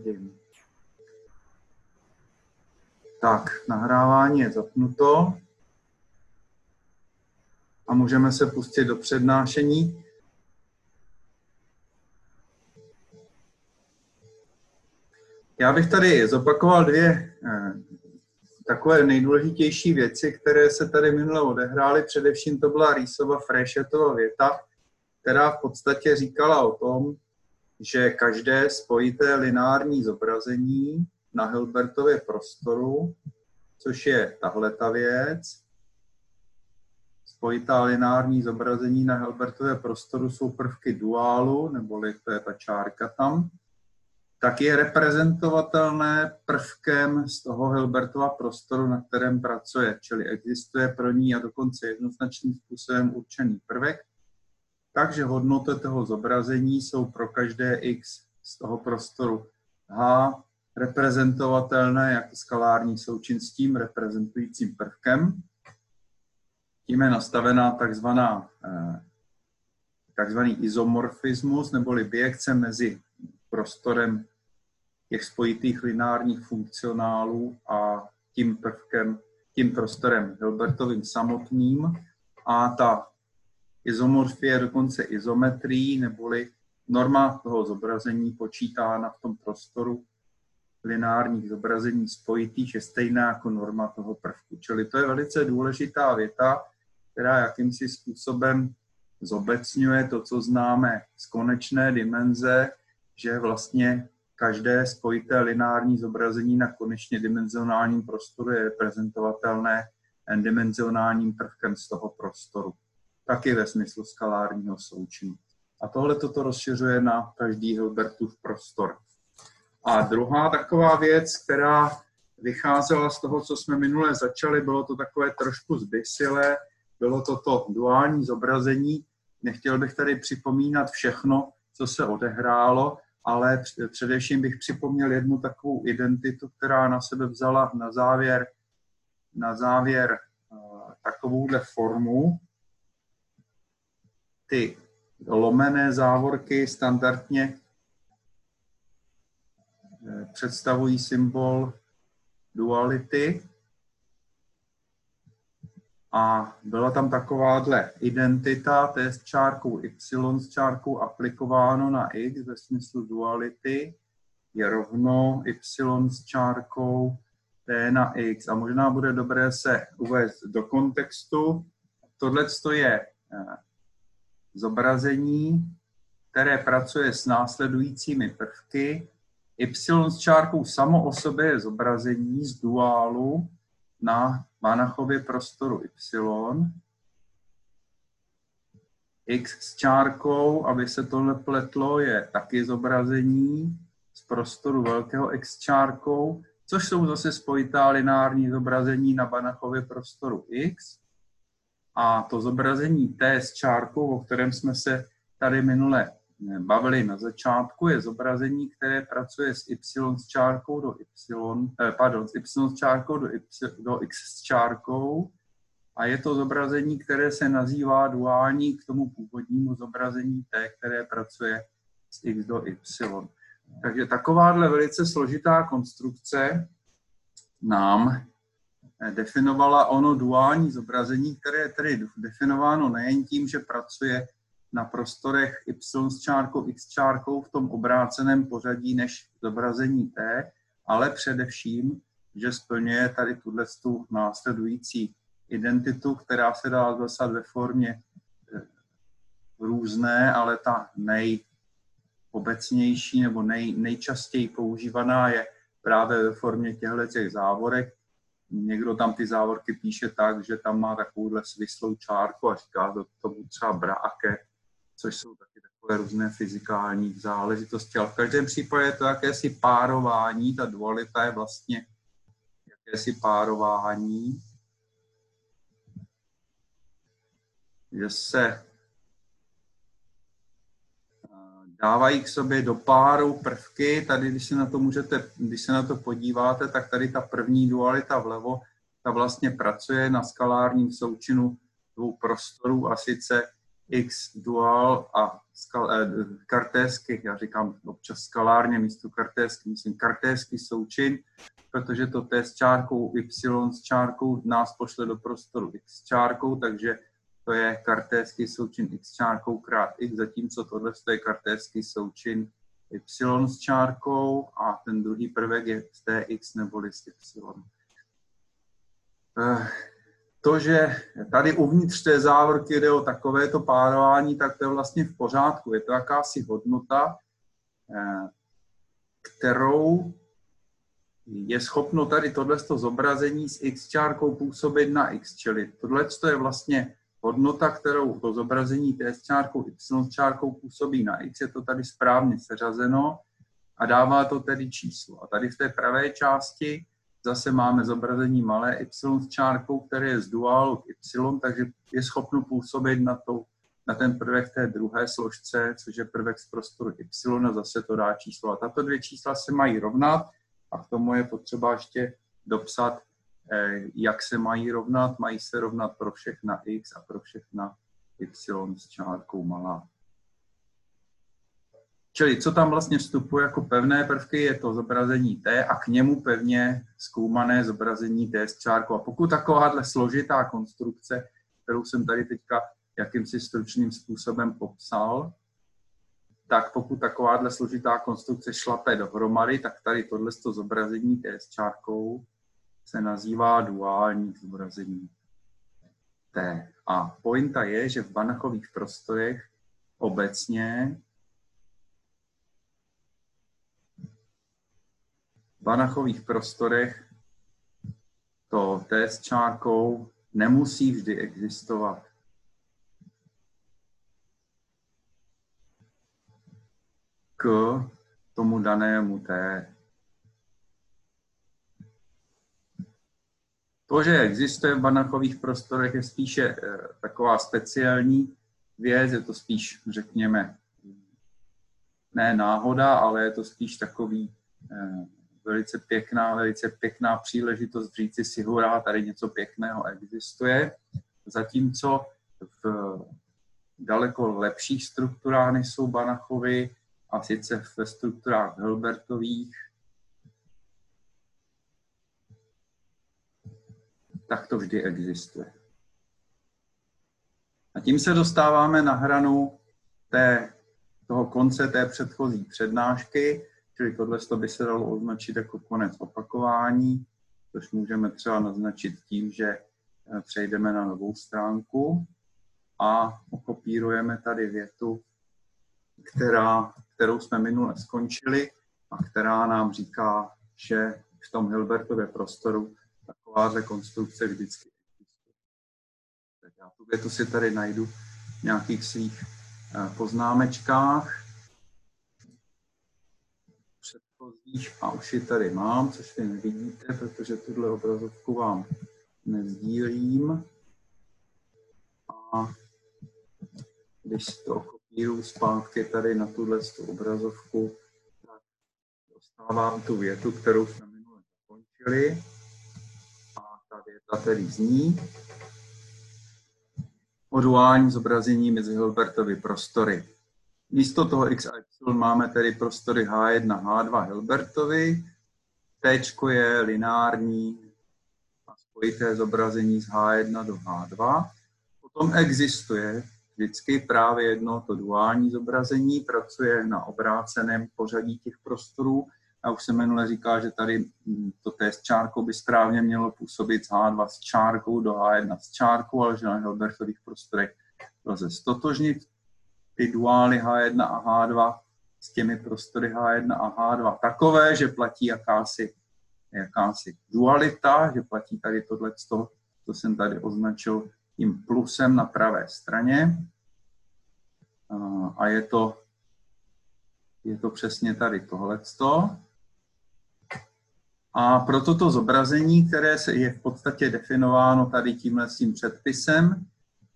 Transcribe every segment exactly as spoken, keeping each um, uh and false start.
hodin. Tak, nahrávání je zapnuto a můžeme se pustit do přednášení. Já bych tady zopakoval dvě eh, takové nejdůležitější věci, které se tady minule odehrály. Především to byla Reesova Frechetova věta, která v podstatě říkala o tom, že každé spojité lineární zobrazení na Hilbertově prostoru, což je tahleta věc, spojitá lineární zobrazení na Hilbertově prostoru jsou prvky duálu, neboli to je ta čárka tam, tak je reprezentovatelné prvkem z toho Hilbertova prostoru, na kterém pracuje, čili existuje pro ní a dokonce jednoznačným způsobem určený prvek, takže hodnoty toho zobrazení jsou pro každé x z toho prostoru H reprezentovatelné jako skalární součin s tím reprezentujícím prvkem. Tím je nastavená takzvaná, takzvaný izomorfismus, neboli bijekce mezi prostorem těch spojitých lineárních funkcionálů a tím prvkem, tím prostorem Hilbertovým samotným. A ta izomorfie je dokonce izometrií, neboli norma toho zobrazení počítána v tom prostoru lineárních zobrazení spojitých je stejná jako norma toho prvku. Čili to je velice důležitá věta, která jakýmsi způsobem zobecňuje to, co známe z konečné dimenze, že vlastně každé spojité lineární zobrazení na konečně dimenzionálním prostoru je reprezentovatelné n-dimenzionálním prvkem z toho prostoru. Taky ve smyslu skalárního součinu. A tohle toto rozšiřuje na každý Hilbertův prostor. A druhá taková věc, která vycházela z toho, co jsme minule začali, bylo to takové trošku zběsilé, bylo to to duální zobrazení. Nechtěl bych tady připomínat všechno, co se odehrálo, ale především bych připomněl jednu takovou identitu, která na sebe vzala na závěr, na závěr takovouhle formu. Ty lomené závorky standardně představují symbol duality a byla tam takováhle identita, to je s čárkou y, s čárkou aplikováno na x ve smyslu duality, je rovno y s čárkou t na x. A možná bude dobré se uvést do kontextu. Tohle je zobrazení, které pracuje s následujícími prvky. Y s čárkou samo o sobě je zobrazení z duálu na Banachově prostoru y. X s čárkou, aby se to nepletlo, je taky zobrazení z prostoru velkého x s čárkou, což jsou zase spojitá lineární zobrazení na Banachově prostoru x. A to zobrazení t s čárkou, o kterém jsme se tady minule bavili na začátku, je zobrazení, které pracuje s y s čárkou do y, pardon, s y s čárkou do, y, do x s čárkou a je to zobrazení, které se nazývá duální k tomu původnímu zobrazení t, které pracuje s x do y. Takže takováhle velice složitá konstrukce nám definovala ono duální zobrazení, které je tedy definováno nejen tím, že pracuje na prostorech y s čárkou, x s čárkou v tom obráceném pořadí než zobrazení t, ale především, že splňuje tady tuto následující identitu, která se dá zasat ve formě různé, ale ta nejobecnější nebo nej, nejčastěji používaná je právě ve formě těchto závorek. Někdo tam ty závorky píše tak, že tam má takovouhle svislou čárku a říká do tomu třeba braket, což jsou taky takové různé fyzikální záležitosti. Ale v každém případě je to jakési párování, ta dualita je vlastně jakési párování, že se dávají k sobě do páru prvky. Tady, když se na to můžete, když se na to podíváte, tak tady ta první dualita vlevo, ta vlastně pracuje na skalárním součinu dvou prostorů, a sice x dual a skal, eh, kartésky, já říkám občas skalárně místo kartésky, myslím kartésky součin, protože to T s čárkou Y s čárkou nás pošle do prostoru X s čárkou, takže to je kartéský součin X čárkou krát X, zatímco tohle je kartéský součin Y s čárkou a ten druhý prvek je z T X neboli z Y. To, že tady uvnitř té závorky jde o takovéto párování, tak to je vlastně v pořádku. Je to jakási hodnota, kterou je schopno tady tohleto zobrazení s X čárkou působit na X, čili tohle je vlastně hodnota, kterou to zobrazení T s čárkou Y s čárkou působí na X, je to tady správně seřazeno a dává to tedy číslo. A tady v té pravé části zase máme zobrazení malé Y s čárkou, které je z duálu k Y, takže je schopno působit na, to, na ten prvek té druhé složce, což je prvek z prostoru Y, a zase to dá číslo. A tato dvě čísla se mají rovnat a k tomu je potřeba ještě dopsat, jak se mají rovnat. Mají se rovnat pro všechna X a pro všechna Y s čárkou malá. Čili co tam vlastně vstupuje jako pevné prvky, je to zobrazení T a k němu pevně zkoumané zobrazení T s čárkou. A pokud takováhle složitá konstrukce, kterou jsem tady teďka jakýmsi stručným způsobem popsal, tak pokud takováhle složitá konstrukce šlape dohromady, tak tady tohle zobrazení T s čárkou se nazývá duální zobrazení T. A pointa je, že v Banachových prostorech obecně v Banachových prostorech to T s čárkou nemusí vždy existovat. K tomu danému T. To, že existuje v Banachových prostorech, je spíše eh, taková speciální věc, je to spíš, řekněme, ne náhoda, ale je to spíš takový eh, velice pěkná, velice pěkná příležitost říci si hurá, tady něco pěkného existuje. Zatímco v daleko lepších strukturách, než jsou Banachovy, a sice ve strukturách Hilbertových, tak to vždy existuje. A tím se dostáváme na hranu té, toho konce té předchozí přednášky, čili tohle by se dalo označit jako konec opakování, což můžeme třeba naznačit tím, že přejdeme na novou stránku a okopírujeme tady větu, která, kterou jsme minule skončili a která nám říká, že v tom Hilbertově prostoru takováhle konstrukce vždycky existuje. Tak já tu větu si tady najdu v nějakých svých poznámečkách předchozích a už ji tady mám, což vy nevidíte, protože tuhle obrazovku vám nezdílím. A když to kopíruju zpátky tady na tuhle obrazovku, tak dostávám tu větu, kterou jsme minule zakončili. A ta věta tedy zní: o duálním zobrazení mezi Hilbertovy prostory. Místo toho X a Y máme tedy prostory H jedna, H dva Hilbertovy. T je lineární a spojité zobrazení z H jedna do H dva. Potom existuje vždycky právě jedno to duální zobrazení, pracuje na obráceném pořadí těch prostorů. Já už jsem minule říkal, že tady to T s čárkou by správně mělo působit z H dva s čárkou do H jedna s čárkou, ale že na Hilbertových prostorech lze stotožnit ty duály H jedna a H dva s těmi prostory H jedna a H dva takové, že platí jakási, jakási dualita, že platí tady tohleto, co jsem tady označil tím plusem na pravé straně. A je to, je to přesně tady tohleto. A pro toto zobrazení, které je v podstatě definováno tady tímhle s tím předpisem,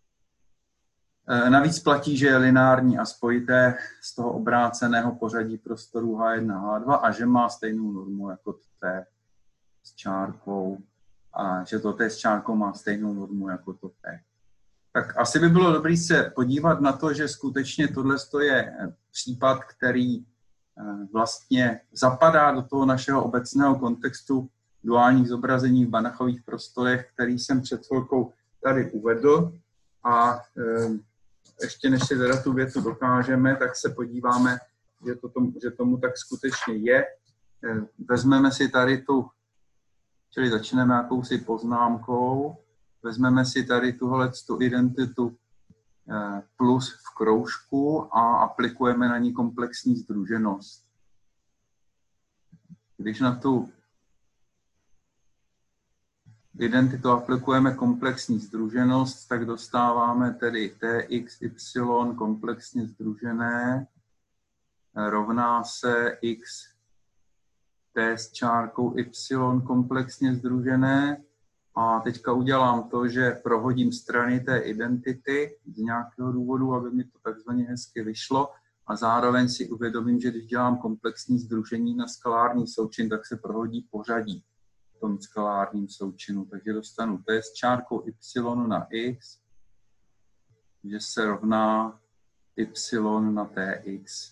navíc platí, že je lineární a spojité z toho obráceného pořadí prostorů H jedna, H dva a že má stejnou normu jako to T s čárkou a že to T s čárkou má stejnou normu jako to T. Tak asi by bylo dobré se podívat na to, že skutečně tohle je případ, který vlastně zapadá do toho našeho obecného kontextu duálních zobrazení v Banachových prostorech, který jsem před chvilkou tady uvedl. A ještě než si teda tu větu dokážeme, tak se podíváme, že, to tomu, že tomu tak skutečně je. Vezmeme si tady tu, čili začneme jakousi poznámkou, vezmeme si tady tuhle tu identitu plus v kroužku a aplikujeme na ní komplexní sdruženost. Když na tu identitu aplikujeme komplexní sdruženost, tak dostáváme tedy T X Y komplexně sdružené rovná se X T s čárkou Y komplexně sdružené. A teďka udělám to, že prohodím strany té identity z nějakého důvodu, aby mi to takzvaně hezky vyšlo. A zároveň si uvědomím, že když dělám komplexní sdružení na skalární součin, tak se prohodí pořadí v tom skalárním součinu. Takže dostanu T s čárkou Y na X, že se rovná Y na T X.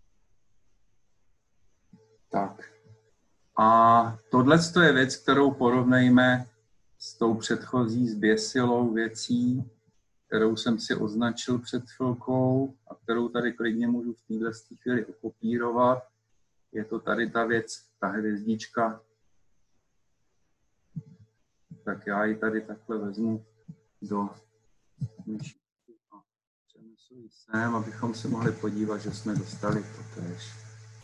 Tak. A tohle je věc, kterou porovnejme s tou předchozí zběsilou věcí, kterou jsem si označil před chvilkou a kterou tady klidně můžu v této chvíli okopírovat. Je to tady ta věc, ta hvězdička. Tak já ji tady takhle vezmu do myšky a přenesu ji sem, abychom se mohli podívat, že jsme dostali totéž.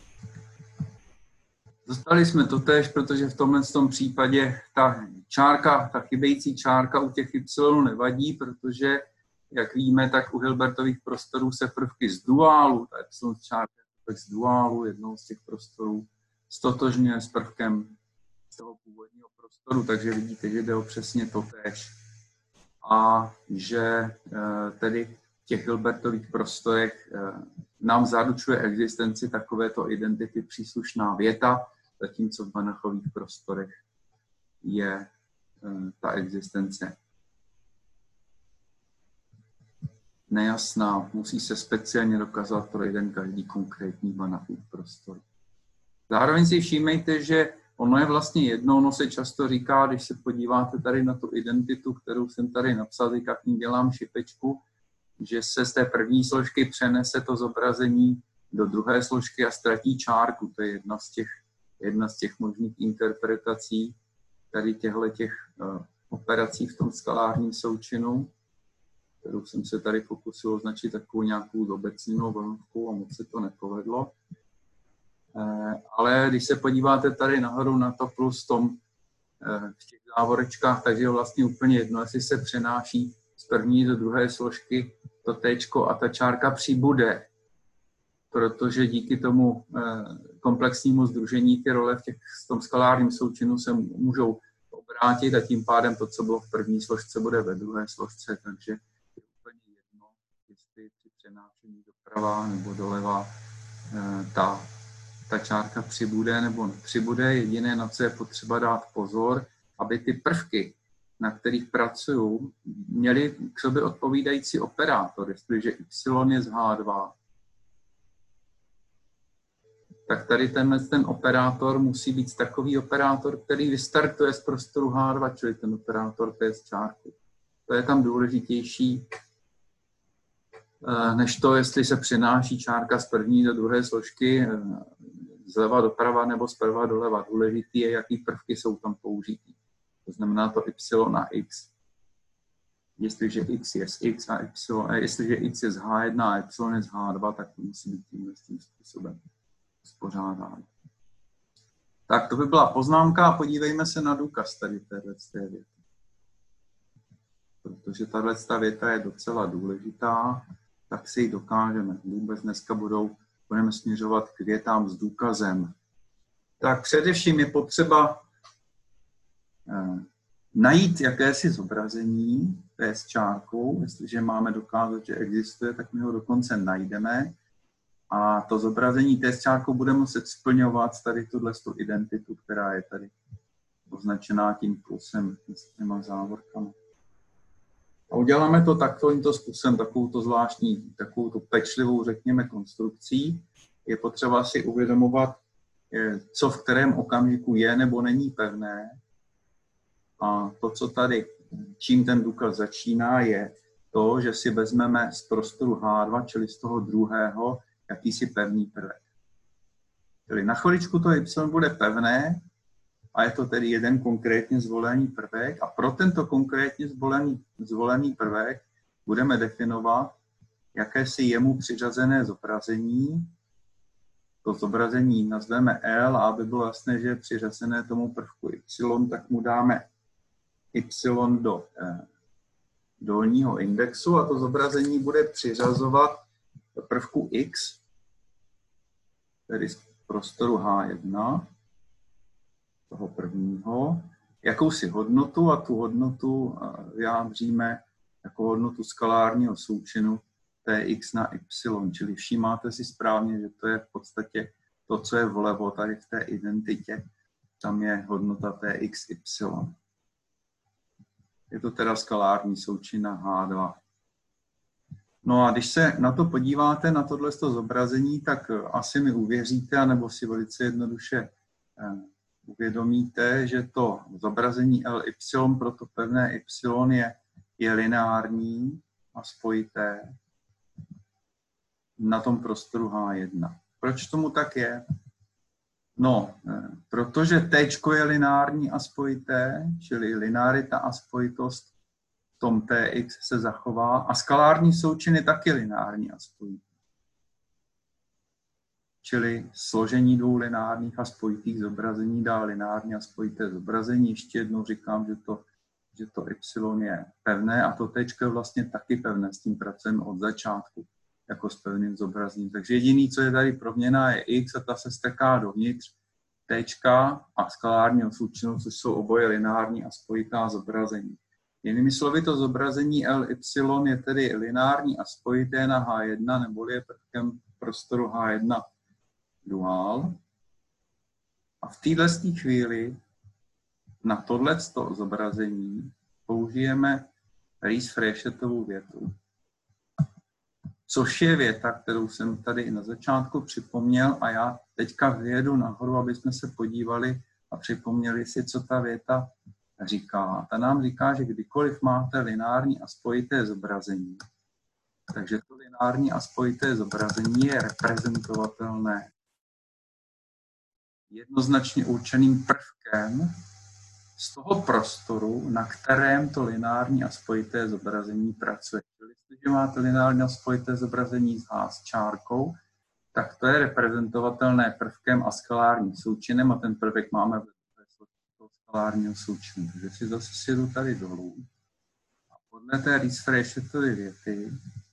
Dostali jsme totéž, protože v tomhle tom případě ta čárka, ta chybějící čárka u těch Y nevadí, protože, jak víme, tak u Hilbertových prostorů se prvky z duálu, ta Y čárka z duálu, jednoho z těch prostorů, stotožňuje s prvkem z toho původního prostoru, takže vidíte, že jde o přesně totéž. A že tedy v těch Hilbertových prostorech nám zaručuje existenci takovéto identity příslušná věta, zatímco v Banachových prostorech je ta existence nejasná, musí se speciálně dokázat pro jeden každý konkrétní Banachův prostor. Zároveň si všímejte, že ono je vlastně jedno, ono se často říká, když se podíváte tady na tu identitu, kterou jsem tady napsal, jak ní dělám šipečku, že se z té první složky přenese to zobrazení do druhé složky a ztratí čárku. To je jedna z těch, jedna z těch možných interpretací tady těchto těch, uh, operací v tom skalárním součinu, kterou jsem se tady pokusil označit takovou nějakou zobecněnou vlnovkou a moc se to nepovedlo. Uh, ale když se podíváte tady nahoru na to plus tom uh, v těch závorečkách, takže je vlastně úplně jedno, jestli se přenáší z první do druhé složky to téčko a ta čárka přibude, protože díky tomu komplexnímu sdružení ty role v, těch, v tom skalárním součinu se můžou obrátit a tím pádem to, co bylo v první složce, bude ve druhé složce, takže je úplně jedno, jestli při přenášení doprava nebo doleva ta, ta čárka přibude nebo nepřibude. Jediné, na co je potřeba dát pozor, aby ty prvky, na kterých pracuju, měli k sobě odpovídající operátor. Jestliže Y je z H dva, tak tady tenhle ten operátor musí být takový operátor, který vystartuje z prostoru H dva, čili ten operátor T z čárku. To je tam důležitější, než to, jestli se přenáší čárka z první do druhé složky, zleva doprava nebo zprava doleva. Důležitý je, jaký prvky jsou tam použitý. To znamená to Y a X. Jestliže X je z X a Y, a jestliže X je z H jedna a Y je z H dva, tak to musí být tímhle tím způsobem uspořádáno. Tak to by byla poznámka a podívejme se na důkaz tady téhle věty. Protože tahle věta je docela důležitá, tak si ji dokážeme. Vůbec dneska budou, budeme směřovat k větám s důkazem. Tak především je potřeba eh, najít jakési zobrazení té s čárkou. Jestliže máme dokázat, že existuje, tak my ho dokonce najdeme. A to zobrazení té s čárkou bude muset splňovat tady tuhle identitu, která je tady označená tím plusem s těma závorkami. A uděláme to takto způsobem, takovouto zvláštní, takovouto pečlivou, řekněme, konstrukcí. Je potřeba si uvědomovat, co v kterém okamžiku je nebo není pevné. A to, co tady, čím ten důkaz začíná, je to, že si vezmeme z prostoru H dva, čili z toho druhého, jakýsi pevný prvek. Čili na chviličku to y bude pevné a je to tedy jeden konkrétně zvolený prvek a pro tento konkrétně zvolený, zvolený prvek budeme definovat jakési jemu přiřazené zobrazení. To zobrazení nazveme L a aby bylo jasné, že je přiřazené tomu prvku y, tak mu dáme y do eh, dolního indexu a to zobrazení bude přiřazovat prvku x, tedy z prostoru H jedna, toho prvního, jakousi hodnotu a tu hodnotu vyjádříme jako hodnotu skalárního součinu tx na y, čili všímáte si správně, že to je v podstatě to, co je vlevo tady v té identitě, tam je hodnota tx y. Je to teda skalární součina H dva. No a když se na to podíváte, na tohle zobrazení, tak asi mi uvěříte, anebo si velice jednoduše uvědomíte, že to zobrazení Ly pro to pevné y je, je lineární a spojité na tom prostoru H jedna. Proč tomu tak je? No, protože T je lineární a spojité, čili linearita a spojitost v tom Tx se zachová a skalární součin je taky lineární a spojitý. Čili složení dvou lineárních a spojitých zobrazení dá lineární a spojité zobrazení. Ještě jednou říkám, že to, že to y je pevné a to t je vlastně taky pevné, s tím pracujeme od začátku jako s pevným zobrazením. Takže jediný, co je tady proměna, je x a ta se steká dovnitř t a skalárního součinu, což jsou oboje lineární a spojitá zobrazení. Jinými slovy, to zobrazení Ly je tedy lineární a spojité na H jedna, neboli je prvkem prostoru H jedna duál. A v této chvíli na tohleto zobrazení použijeme Ries-Fréchettovu větu, což je věta, kterou jsem tady na začátku připomněl a já teďka vyjedu nahoru, aby jsme se podívali a připomněli si, co ta věta říká. Ta nám říká, že kdykoliv máte lineární a spojité zobrazení, takže to lineární a spojité zobrazení je reprezentovatelné jednoznačně určeným prvkem z toho prostoru, na kterém to lineární a spojité zobrazení pracuje. Čili jestliže máte lineární a spojité zobrazení s H s čárkou, tak to je reprezentovatelné prvkem a skalárním součinem a ten prvek máme ve toho skalárního součinu. Takže si zase sjedu tady dolů. A podle té Ries-Fréchettovy věty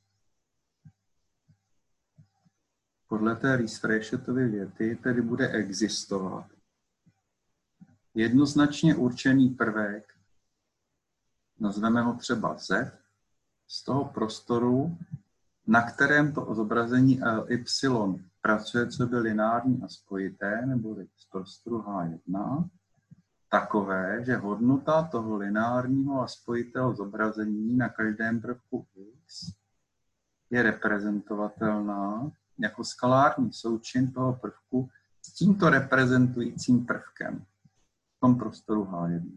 podle té Ries-Fréchettovy věty tedy bude existovat jednoznačně určený prvek, nazveme ho třeba Z, z toho prostoru, na kterém to zobrazení Ly pracuje, co by lineární a spojité, neboli z prostoru H jedna, takové, že hodnota toho lineárního a spojitého zobrazení na každém prvku X je reprezentovatelná jako skalární součin toho prvku s tímto reprezentujícím prvkem v tom prostoru H jedna.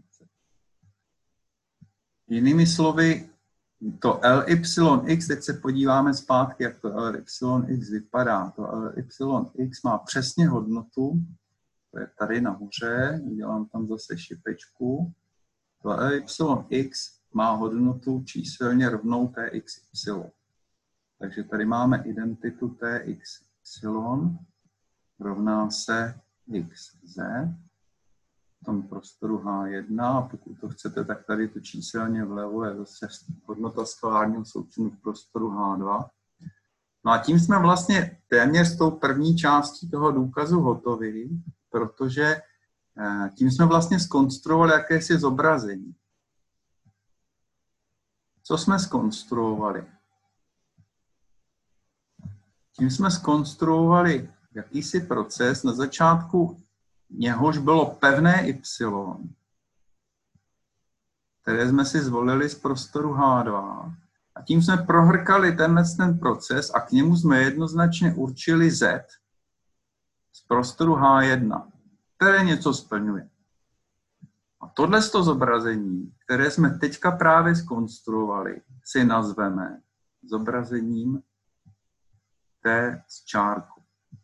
Jinými slovy, to Ly(x), teď se podíváme zpátky, jak to Ly(x) vypadá. To Ly(x) má přesně hodnotu, to je tady nahoře, udělám tam zase šipečku. To Ly(x) má hodnotu číselně rovnou Txy. Takže tady máme identitu Txy rovná se xz v tom prostoru H jedna a pokud to chcete, tak tady to číselně vlevo je zase hodnota skalárního součinu v prostoru H dva. No a tím jsme vlastně téměř s tou první částí toho důkazu hotovi, protože tím jsme vlastně zkonstruovali jakési zobrazení. Co jsme zkonstruovali? Tím jsme zkonstruovali jakýsi proces, na začátku něhož bylo pevné y, které jsme si zvolili z prostoru H dva. A tím jsme prohrkali tenhle ten proces a k němu jsme jednoznačně určili Z z prostoru H jedna, které něco splňuje. A tohle zobrazení, které jsme teďka právě zkonstruovali, si nazveme zobrazením T z čárku.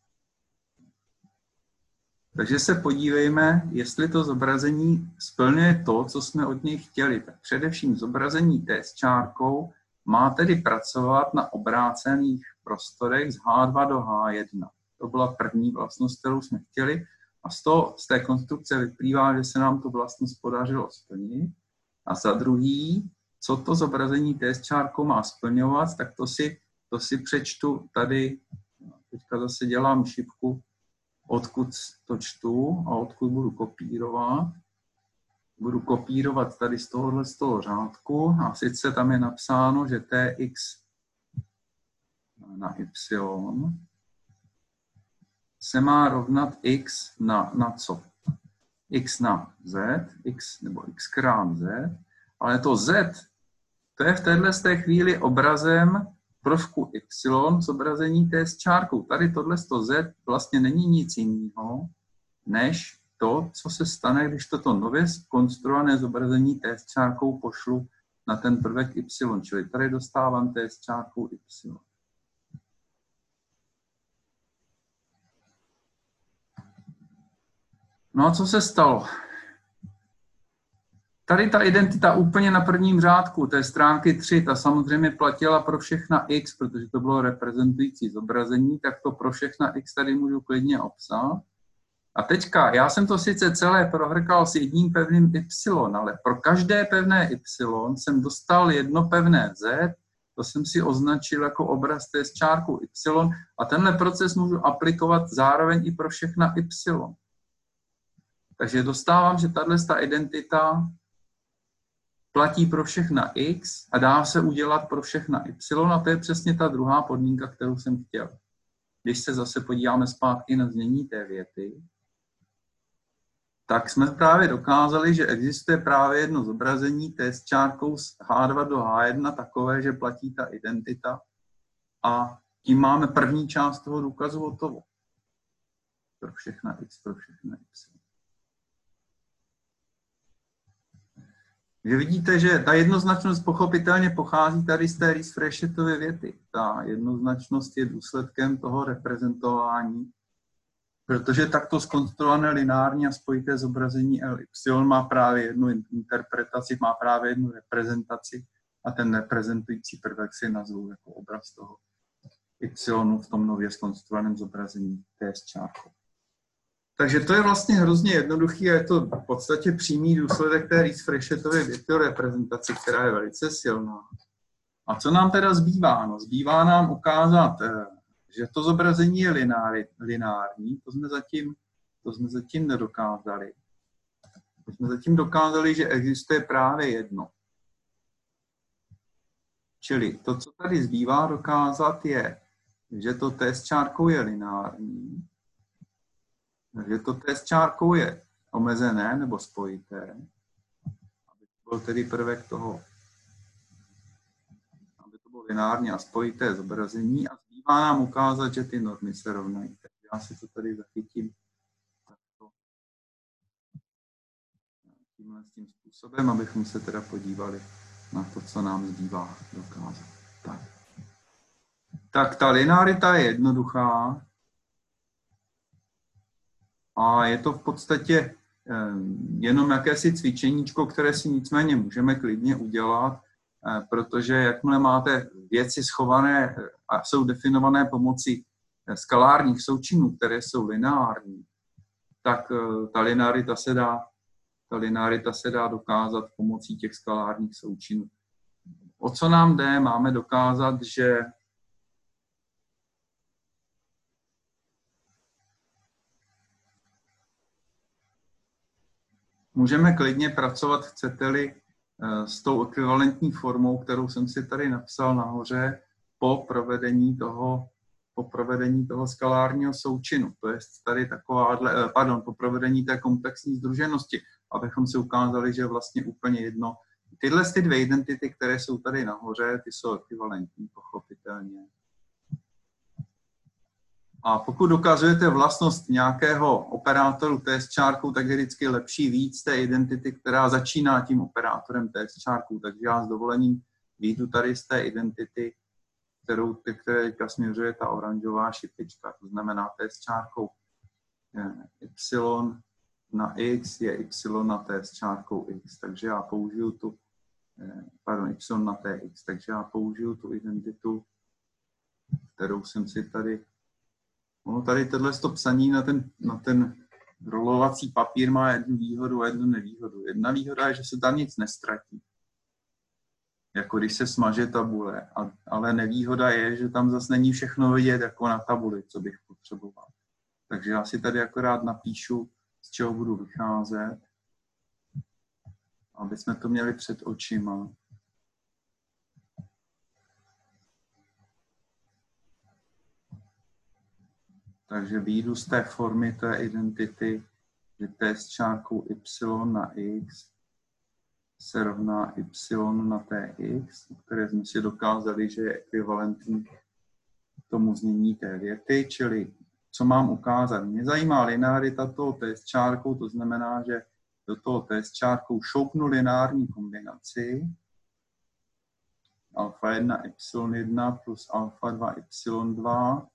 Takže se podívejme, jestli to zobrazení splňuje to, co jsme od něj chtěli. Tak především zobrazení T s čárkou má tedy pracovat na obrácených prostorech z H dva do H jedna. To byla první vlastnost, kterou jsme chtěli. A z, toho, z té konstrukce vyplývá, že se nám tu vlastnost podařilo splnit. A za druhý, co to zobrazení T s čárkou má splňovat, tak to si, to si přečtu tady, teďka zase dělám šipku, odkud to čtu a odkud budu kopírovat. Budu kopírovat tady z tohohle z toho řádku a sice tam je napsáno, že Tx na y se má rovnat x na, na co? X na z, x nebo x krát z, ale to z, to je v téhle z té chvíli obrazem prvku y, zobrazení T s čárkou. Tady tohle z vlastně není nic jiného, než to, co se stane, když toto nově konstruované zobrazení T s čárkou pošlu na ten prvek y, čili tady dostávám T s čárkou y. No a co se stalo? Tady ta identita úplně na prvním řádku té stránky tři, ta samozřejmě platila pro všechna x, protože to bylo reprezentující zobrazení, tak to pro všechna x tady můžu klidně obsat. A teďka, já jsem to sice celé prohrkal s jedním pevným y, ale pro každé pevné y jsem dostal jedno pevné z, to jsem si označil jako obraz T s čárkou y a tenhle proces můžu aplikovat zároveň i pro všechna y. Takže dostávám, že tato identita platí pro všechna x a dá se udělat pro všechna y a to je přesně ta druhá podmínka, kterou jsem chtěl. Když se zase podíváme zpátky na znění té věty, tak jsme právě dokázali, že existuje právě jedno zobrazení T s čárkou z H dva do H jedna takové, že platí ta identita a tím máme první část toho důkazu hotovo. Pro všechna x, pro všechna y. Že vidíte, že ta jednoznačnost pochopitelně pochází tady z té Riesz-Frechettovy věty. Ta jednoznačnost je důsledkem toho reprezentování, protože takto zkonstruované lineární a spojité zobrazení L Y má právě jednu interpretaci, má právě jednu reprezentaci a ten reprezentující prvek si nazvu jako obraz toho Y v tom nově zkonstruovaném zobrazení T s čárkou. Takže to je vlastně hrozně jednoduchý a je to v podstatě přímý důsledek té Riesz-Frechettovy věty o reprezentaci, která je velice silná. A co nám teda zbývá? No, zbývá nám ukázat, že to zobrazení je lineární, to jsme zatím, to jsme zatím nedokázali. To jsme zatím dokázali, že existuje právě jedno. Čili to, co tady zbývá dokázat, je, že to T s čárkou je lineární, že to T s čárkou je omezené nebo spojité, aby to byl tedy prvek toho, aby to bylo lineární a spojité zobrazení a zbývá nám ukázat, že ty normy se rovnají. Tak já si to tady zachytím takto tímhle tím způsobem, abychom se teda podívali na to, co nám zbývá dokázat. Tak, tak ta linearita je jednoduchá. A je to v podstatě jenom jakési cvičeníčko, které si nicméně můžeme klidně udělat, protože jakmile máte věci schované a jsou definované pomocí skalárních součinů, které jsou lineární, tak ta linearita se dá, ta linearita se dá dokázat pomocí těch skalárních součinů. O co nám jde? Máme dokázat, že můžeme klidně pracovat, chcete-li, s tou ekvivalentní formou, kterou jsem si tady napsal nahoře, po provedení toho, po provedení toho skalárního součinu. To je tady taková, pardon, po provedení té komplexní sdruženosti, abychom si ukázali, že vlastně úplně jedno, tyhle ty dvě identity, které jsou tady nahoře, ty jsou ekvivalentní, pochopitelně. A pokud dokazujete vlastnost nějakého operátoru T s čárkou, tak je vždycky lepší víc té identity, která začíná tím operátorem T s čárkou. Takže já s dovolením vyjdu tady z té identity, kterou, které teďka směřuje ta oranžová šipička. To znamená T s čárkou y na x je y na T s čárkou x. Takže já použiju tu, pardon, y na tx. Takže já použiju tu identitu, kterou jsem si tady Ono tady tohle psaní na ten, na ten rolovací papír má jednu výhodu a jednu nevýhodu. Jedna výhoda je, že se tam nic nestratí, jako když se smaže tabule, a, ale nevýhoda je, že tam zase není všechno vidět jako na tabuli, co bych potřeboval. Takže já si tady akorát napíšu, z čeho budu vycházet, aby jsme to měli před očima. Takže výjdu z té formy té identity, že T s čárkou y na x se rovná y na tx, které jsme si dokázali, že je ekvivalentní tomu znění té věty, čili co mám ukázat. Mě zajímá linearita toho T s čárkou, to znamená, že do toho T s čárkou šoupnu lineární kombinaci alfa jedna y jedna plus alfa dva y dva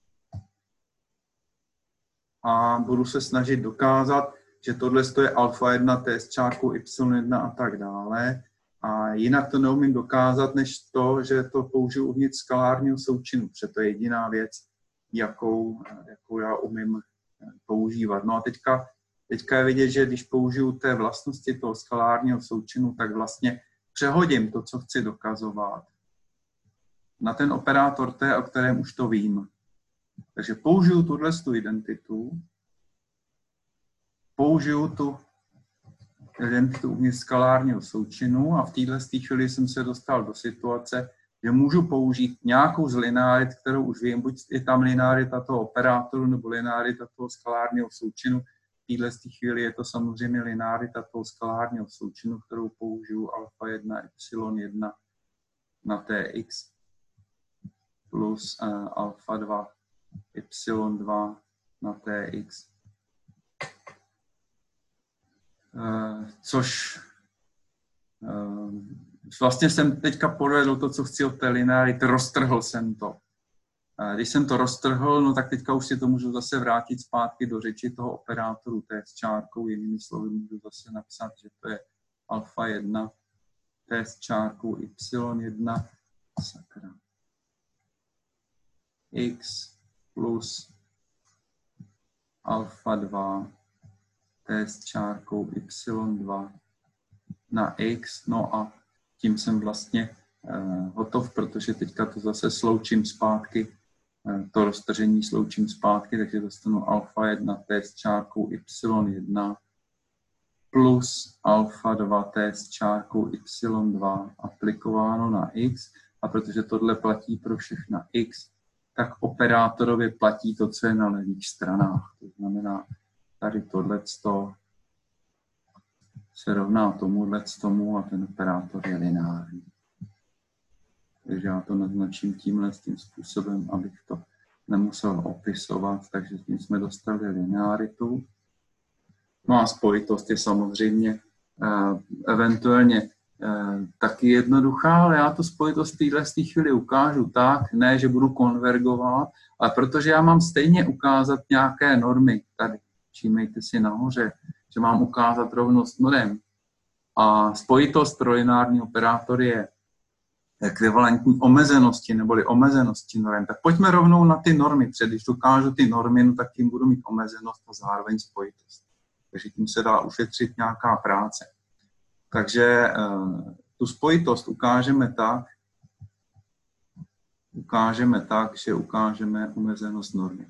a budu se snažit dokázat, že tohle je alfa jedna T s čárkou y jedna a tak dále. A jinak to neumím dokázat, než to, že to použiju uvnitř skalárního součinu, protože to je jediná věc, jakou, jakou já umím používat. No a teďka, teďka je vidět, že když použiju té vlastnosti toho skalárního součinu, tak vlastně přehodím to, co chci dokazovat, na ten operátor T, o kterém už to vím. Takže použiju tuhle tu identitu, použiju tu identitu uvnitř skalárního součinu a v této chvíli jsem se dostal do situace, že můžu použít nějakou z linearit, kterou už vím, buď je tam linearita toho operátoru nebo linearita toho skalárního součinu. V této chvíli je to samozřejmě linearita toho skalárního součinu, kterou použiju alfa jedna y jedna na tx plus uh, alfa dva y dva na tx. Uh, což uh, vlastně jsem teďka podvedl to, co chci od té linearity, roztrhl jsem to. Uh, když jsem to roztrhl, no tak teďka už si to můžu zase vrátit zpátky do řeči toho operátoru T s čárkou, jinými slovy můžu zase napsat, že to je alfa jedna T s čárkou y jedna sakra, x plus alfa dva T s čárkou y dva na x, no a tím jsem vlastně eh, hotov, protože teďka to zase sloučím zpátky, eh, to roztržení sloučím zpátky, takže dostanu alfa jedna T s čárkou y jedna plus alfa dva T s čárkou y dva aplikováno na x, a protože tohle platí pro všechna x, tak operátorově platí to, co je na levých stranách. To znamená, tady tohleto se rovná tomuhle tomu a ten operátor je lineární. Takže já to naznačím tímhle tím způsobem, abych to nemusel opisovat, takže tím jsme dostali linearitu. No a spojitost je samozřejmě uh, eventuálně uh, taky jednoduchá, ale já tu spojitost v téhle chvíli ukážu tak, ne, že budu konvergovat, ale protože já mám stejně ukázat nějaké normy tady. Všímejte si nahoře, že mám ukázat rovnost norem. A spojitost pro lineární operátor je ekvivalentní omezenosti neboli omezenosti norem. Tak pojďme rovnou na ty normy. Protože když dokážu ty normy, no tak tím budu mít omezenost a zároveň spojitost. Takže tím se dá ušetřit nějaká práce. Takže uh, tu spojitost ukážeme tak, ukážeme tak, že ukážeme omezenost normy.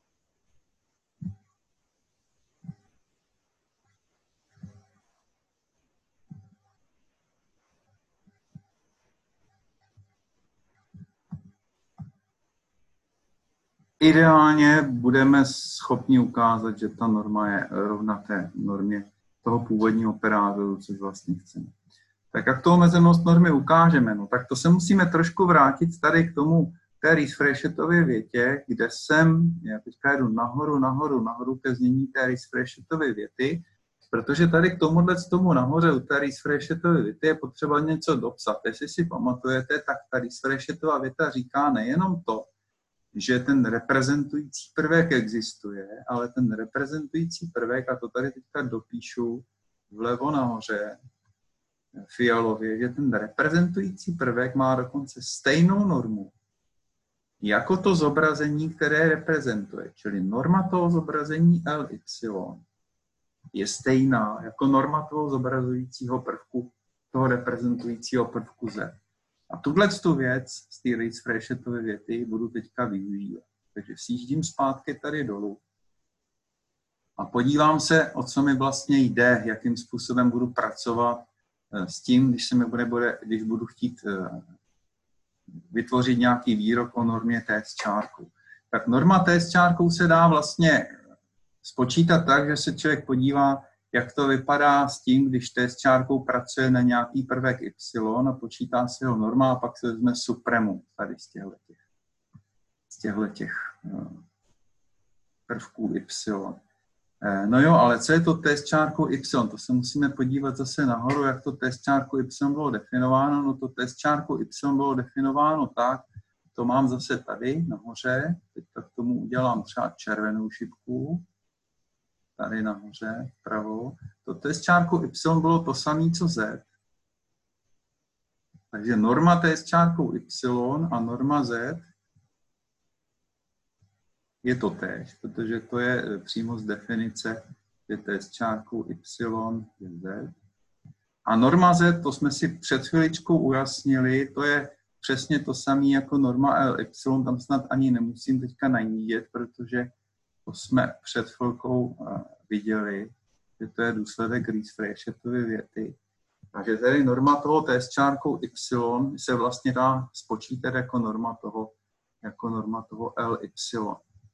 Ideálně budeme schopni ukázat, že ta norma je rovna té normě toho původního operátoru, což vlastně chceme. Tak jak tu omezenost normy ukážeme? No, tak to se musíme trošku vrátit tady k tomu, té Reese-Frechettově větě, kde jsem, já teďka jdu nahoru, nahoru, nahoru ke znění té Reese-Frechettovy věty, protože tady k tomuhle z tomu nahoře u té Reese-Frechettovy věty je potřeba něco dopsat. Jestli si pamatujete, tak ta Reese-Frechettová věta říká nejenom to, že ten reprezentující prvek existuje, ale ten reprezentující prvek, a to tady teďka dopíšu vlevo nahoře, fialově, že ten reprezentující prvek má dokonce stejnou normu jako to zobrazení, které reprezentuje. Čili norma toho zobrazení L Y je stejná jako norma toho zobrazujícího prvku, toho reprezentujícího prvku Z. A tuhle tu věc z té Reese-Frechettovy věty budu teďka využívat. Takže sjíždím zpátky tady dolů a podívám se, o co mi vlastně jde, jakým způsobem budu pracovat s tím, když, se mi bude, bude, když budu chtít vytvořit nějaký výrok o normě T s čárkou. Tak norma T s čárkou se dá vlastně spočítat tak, že se člověk podívá, jak to vypadá s tím, když T s čárkou pracuje na nějaký prvek Y a počítá si ho norma a pak se vezme supremum tady z těchto z těchto prvků Y. No jo, ale co je to T s čárkou Y? To se musíme podívat zase nahoru, jak to T s čárkou Y bylo definováno. No to T s čárkou Y bylo definováno tak, to mám zase tady nahoře, teďka k tomu udělám třeba červenou šipku, tady nahoře, vpravo. To T s čárkou Y bylo to samé, co Z. Takže norma T s čárkou Y a norma Z je to též, protože to je přímo z definice, že T s čárkou Y je Z. A norma Z, to jsme si před chviličkou ujasnili, to je přesně to samé jako norma L Y, tam snad ani nemusím teďka najíždět, protože to jsme před chvilkou viděli, že to je důsledek Reese-Frechettovy věty. Takže tady norma toho T s čárkou Y se vlastně dá spočítat jako norma toho, jako norma toho L Y.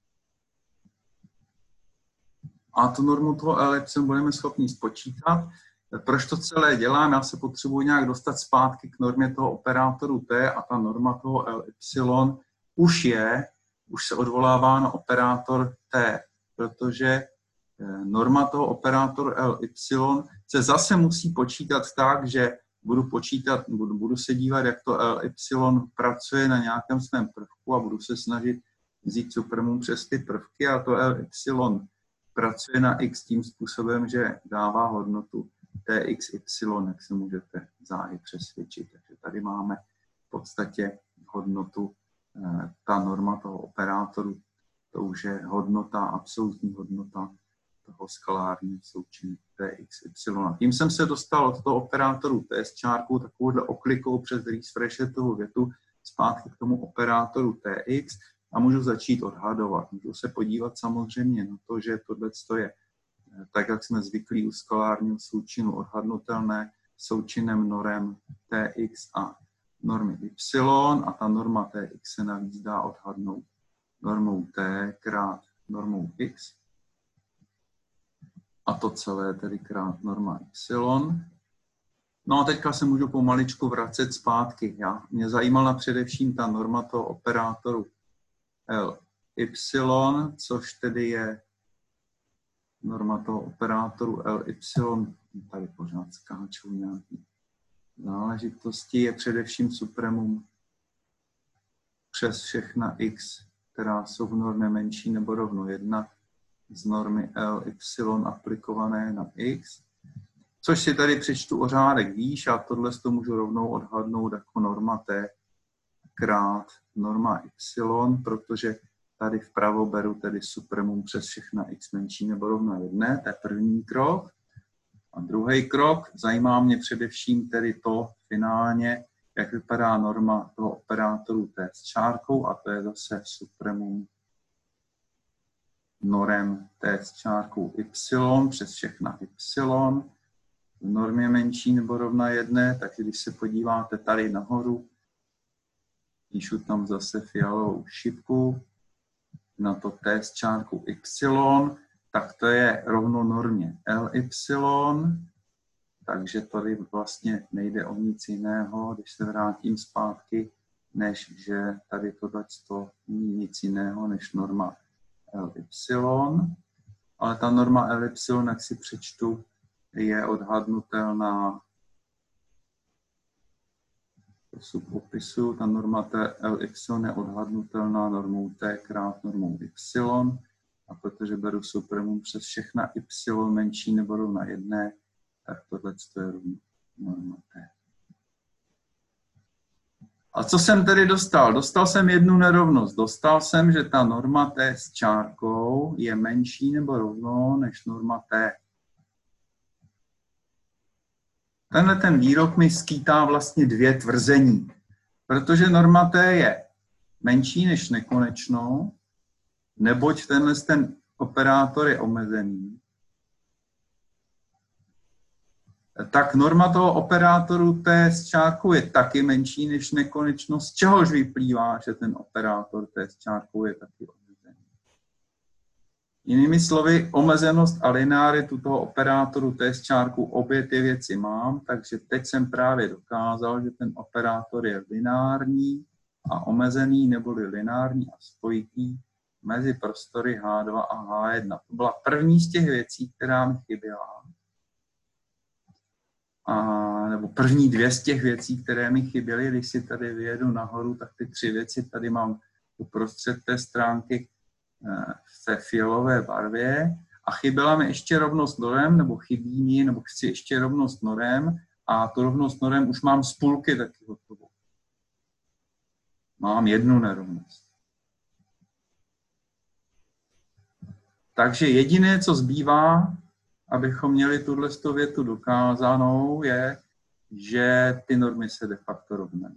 A tu normu toho L Y budeme schopni spočítat. Proč to celé dělám? Já se potřebuji nějak dostat zpátky k normě toho operátoru T a ta norma toho L Y už je, už se odvolává na operátor T, protože norma toho operátoru L Y se zase musí počítat tak, že budu počítat, budu, budu se dívat, jak to L Y pracuje na nějakém svém prvku a budu se snažit vzít supremum přes ty prvky a to L Y pracuje na X tím způsobem, že dává hodnotu T X Y, jak se můžete záhy přesvědčit. Takže tady máme v podstatě hodnotu, ta norma toho operátoru, to už je hodnota, absolutní hodnota toho skalárního součinu T X Y. A tím jsem se dostal od toho operátoru T s čárkou takovouhle oklikou přes Reese-Frechettovu větu zpátky k tomu operátoru T X a můžu začít odhadovat. Můžu se podívat samozřejmě na to, že tohle je, tak jak jsme zvyklí u skalárního součinu, odhadnutelné součinem norem T X a normy Y a ta norma T X se navíc dá odhadnout normou T krát normou X. A to celé tedy krát norma Y. No a teďka se můžu pomaličku vracet zpátky. Já, mě zajímala především ta norma toho operátoru L Y, což tedy je norma toho operátoru L Y. Tady pořád skáčou nějaké záležitosti. Je především supremum přes všechna X, která jsou v normě menší nebo rovno jedna z normy L Y aplikované na X, což si tady přečtu o řádek výš a tohle to můžu rovnou odhadnout jako norma T krát norma Y, protože tady vpravo beru tedy supremum přes všechna X menší nebo rovno jedné, to je první krok. A druhý krok, zajímá mě především tedy to finálně, jak vypadá norma toho operátoru T s čárkou a to je zase supremum norem T s čárkou Y přes všechna Y v normě menší nebo rovna jedné, takže když se podíváte tady nahoru, píšu tam zase fialovou šipku na to T s čárkou Y, tak to je rovno normě L Y Takže tady vlastně nejde o nic jiného, když se vrátím zpátky, než že tady tohle není nic jiného než norma Ly. Ale ta norma Ly, jak si přečtu, je odhadnutelná v popisu. Ta norma T Ly je odhadnutelná normou T krát normou Y. A protože beru supremum přes všechna Y menší nebo rovna jedné, tak tohle je rovno norma T. A co jsem tedy dostal? Dostal jsem jednu nerovnost. Dostal jsem, že ta norma T s čárkou je menší nebo rovno než norma T. Tenhle ten výrok mi skýtá vlastně dvě tvrzení. Protože norma T je menší než nekonečno, neboť tenhle ten operátor je omezený, tak norma toho operátoru T s čárkou je taky menší než nekonečno, z čehož vyplývá, že ten operátor T s čárkou je taky omezený. Jinými slovy, omezenost a linearitu toho operátoru T s čárkou, obě ty věci mám, takže teď jsem právě dokázal, že ten operátor je lineární a omezený, neboli lineární a spojitý mezi prostory H dva a H jedna. To byla první z těch věcí, která mi chyběla. A, nebo první dvě z těch věcí, které mi chyběly, když si tady vyjedu nahoru, tak ty tři věci tady mám uprostřed té stránky v té fialové barvě. A chyběla mi ještě rovnost norem, nebo chybí mi, nebo chci ještě rovnost norem. A tu rovnost norem už mám z půlky taky hotovou. Mám jednu nerovnost. Takže jediné, co zbývá, abychom měli tuhle větu dokázanou, je, že ty normy se de facto rovnají.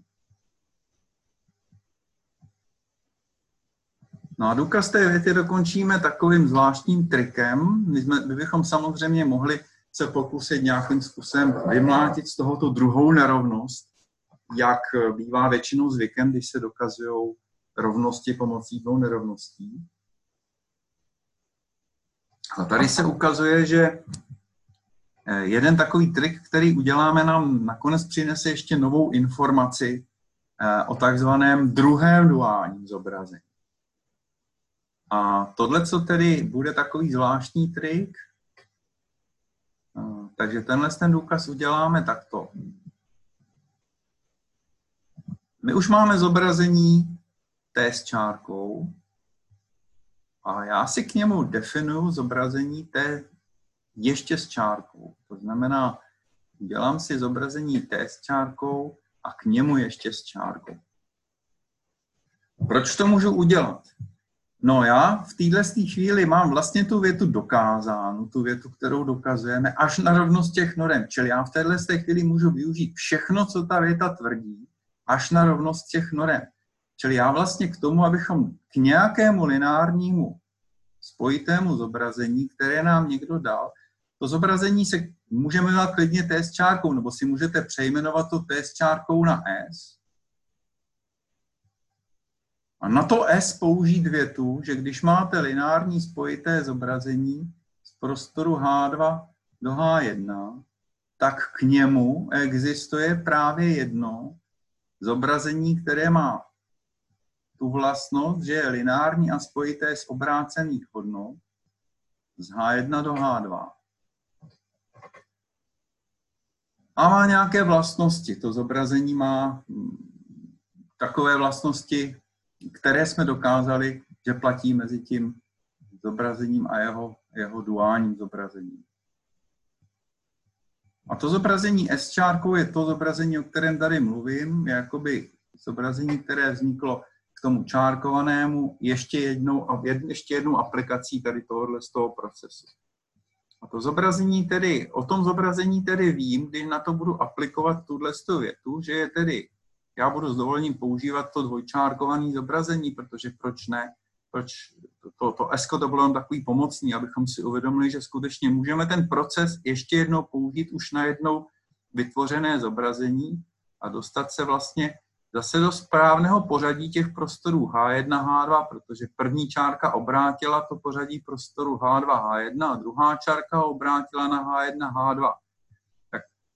No a důkaz té věty dokončíme takovým zvláštním trikem. My, jsme, my bychom samozřejmě mohli se pokusit nějakým způsobem vymlátit z tohoto druhou nerovnost, jak bývá většinou zvykem, když se dokazují rovnosti pomocí dvou nerovností. A tady se ukazuje, že jeden takový trik, který uděláme, nám nakonec přinese ještě novou informaci o takzvaném druhém duálním zobrazení. A tohle, co tedy bude takový zvláštní trik, takže tenhle ten důkaz uděláme takto. My už máme zobrazení T s čárkou a já si k němu definuju zobrazení T ještě s čárkou. To znamená, dělám si zobrazení T s čárkou a k němu ještě s čárkou. Proč to můžu udělat? No já v této chvíli mám vlastně tu větu dokázánu, tu větu, kterou dokazujeme, až na rovnost těch norem. Čili já v této chvíli můžu využít všechno, co ta věta tvrdí, až na rovnost těch norem. Čili já vlastně k tomu, abychom k nějakému lineárnímu spojitému zobrazení, které nám někdo dal, to zobrazení se můžeme dát klidně T s čárkou, nebo si můžete přejmenovat to T s čárkou na S. A na to S použít větu, že když máte lineární spojité zobrazení z prostoru H dva do H jedna, tak k němu existuje právě jedno zobrazení, které má tu vlastnost, že je lineární a spojité z obrácených hodnot z H jedna do H dva. A má nějaké vlastnosti. To zobrazení má takové vlastnosti, které jsme dokázali, že platí mezi tím zobrazením a jeho, jeho duálním zobrazením. A to zobrazení S čárkou je to zobrazení, o kterém tady mluvím, je jakoby zobrazení, které vzniklo k tomu čárkovanému ještě jednou, ještě jednou aplikací tady tohohle z toho procesu. A to zobrazení tedy, o tom zobrazení tedy vím, když na to budu aplikovat tuhle větu, že je tedy, já budu s dovolením používat to dvojčárkované zobrazení, protože proč ne? Proč to, to, to S to bylo jen takový pomocný, abychom si uvědomili, že skutečně můžeme ten proces ještě jednou použít už na jednou vytvořené zobrazení a dostat se vlastně zase do správného pořadí těch prostorů H jedna, H dva, protože první čárka obrátila to pořadí prostoru H dva, H jedna a druhá čárka obrátila na H jedna, H dva. Tak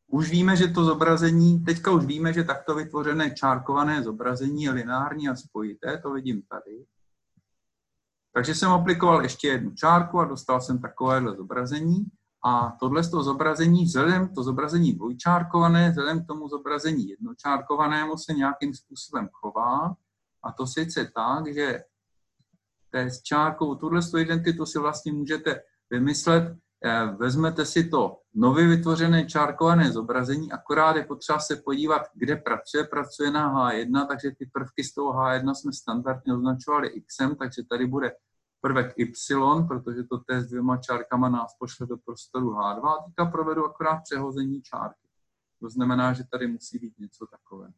už víme, že to zobrazení, teďka už víme, že takto vytvořené čárkované zobrazení je lineární a spojité, to vidím tady. Takže jsem aplikoval ještě jednu čárku a dostal jsem takovéhle zobrazení. A tohle z toho zobrazení, vzhledem to zobrazení dvojčárkované, vzhledem k tomu zobrazení jednočárkovanému se nějakým způsobem chová. A to sice tak, že s čárkou tuhle identitu si vlastně můžete vymyslet, vezmete si to nově vytvořené čárkované zobrazení, akorát je potřeba se podívat, kde pracuje, pracuje na H jedna, takže ty prvky z toho H jedna jsme standardně označovali Xem, takže tady bude prvek Y, protože to T s dvěma čárkama nás pošle do prostoru H dva a teďka provedu akorát přehození čárky. To znamená, že tady musí být něco takového.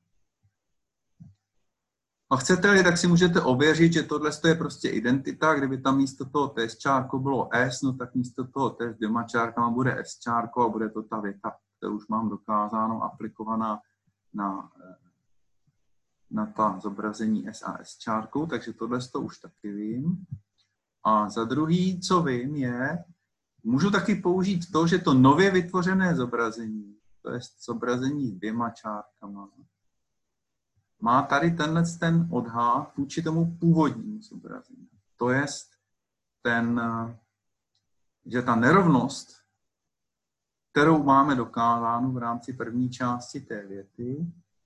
A chcete-li, tak si můžete ověřit, že tohle je prostě identita, kdyby tam místo toho T s čárkou bylo S, no tak místo toho T s dvěma čárkama bude S čárkou a bude to ta věta, kterou už mám dokázáno, aplikovaná na, na ta zobrazení S a S čárkou, takže tohle to už taky vím. A za druhý, co vím, je, můžu taky použít to, že to nově vytvořené zobrazení, to je zobrazení s dvěma čárkama, má tady tenhle ten odhad vůči tomu původnímu zobrazení. To je ten, že ta nerovnost, kterou máme dokázánu v rámci první části té věty,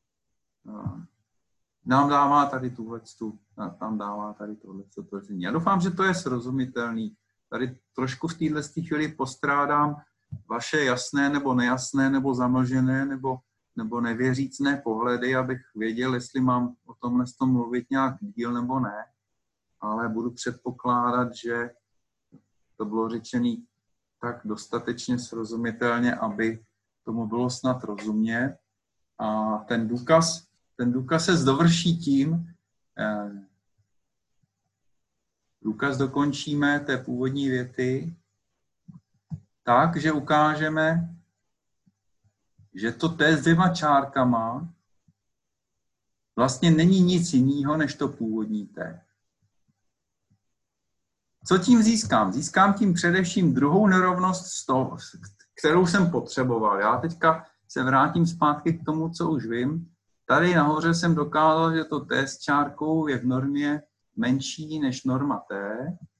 nám dává tady tuhletu, tam dává tady tohleto tvrzení. Já doufám, že to je srozumitelný. Tady trošku v této chvíli postrádám vaše jasné nebo nejasné nebo zamlžené nebo nebo nevěřícné pohledy, abych věděl, jestli mám o tomhle tom mluvit nějak díl nebo ne, ale budu předpokládat, že to bylo řečené tak dostatečně srozumitelně, aby tomu bylo snad rozumět. A ten důkaz, ten důkaz se zdovrší tím, eh, důkaz dokončíme té původní věty tak, že ukážeme, že to T s dvěma čárkama vlastně není nic jiného než to původní T. Co tím získám? Získám tím především druhou nerovnost, z toho, kterou jsem potřeboval. Já teďka se vrátím zpátky k tomu, co už vím. Tady nahoře jsem dokázal, že to T s čárkou je v normě menší než norma T.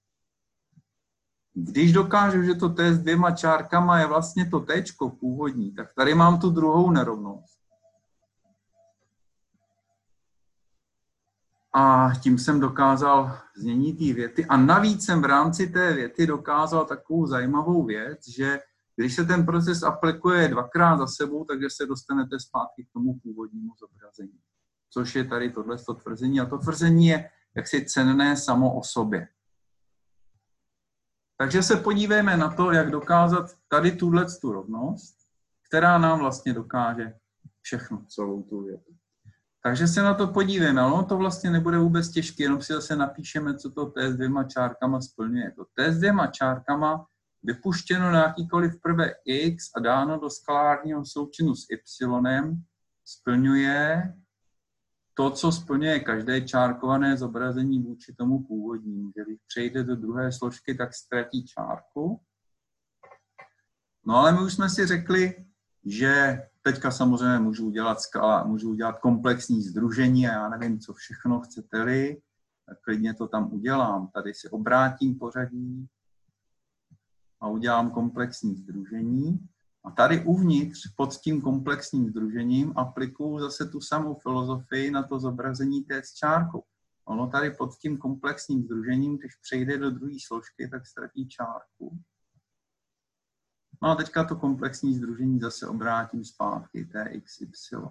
Když dokážu, že to T s dvěma čárkama je vlastně to Tčko původní, tak tady mám tu druhou nerovnost. A tím jsem dokázal změnit té věty. A navíc jsem v rámci té věty dokázal takovou zajímavou věc, že když se ten proces aplikuje dvakrát za sebou, takže se dostanete zpátky k tomu původnímu zobrazení. Což je tady tohle tvrzení. A to tvrzení je jaksi cenné samo o sobě. Takže se podívejme na to, jak dokázat tady tuhle tu rovnost, která nám vlastně dokáže všechno, celou tu větu. Takže se na to podívejme, ale ono to vlastně nebude vůbec těžké, jenom si zase napíšeme, co to T s dvěma čárkama splňuje. To T s dvěma čárkama vypuštěno na jakýkoliv prvek X a dáno do skalárního součinu s Y splňuje to, co splňuje každé čárkované zobrazení vůči tomu původnímu. Když přejde do druhé složky, tak ztratí čárku. No ale my už jsme si řekli, že teďka samozřejmě můžu udělat skala, můžu udělat komplexní sdružení a já nevím, co všechno chcete-li, tak klidně to tam udělám. Tady si obrátím pořadí a udělám komplexní sdružení. A tady uvnitř pod tím komplexním sdružením aplikuju zase tu samou filozofii na to zobrazení T s čárkou. Ono tady pod tím komplexním sdružením, když přejde do druhé složky, tak ztratí čárku. No a teďka to komplexní sdružení zase obrátím zpátky T X Y.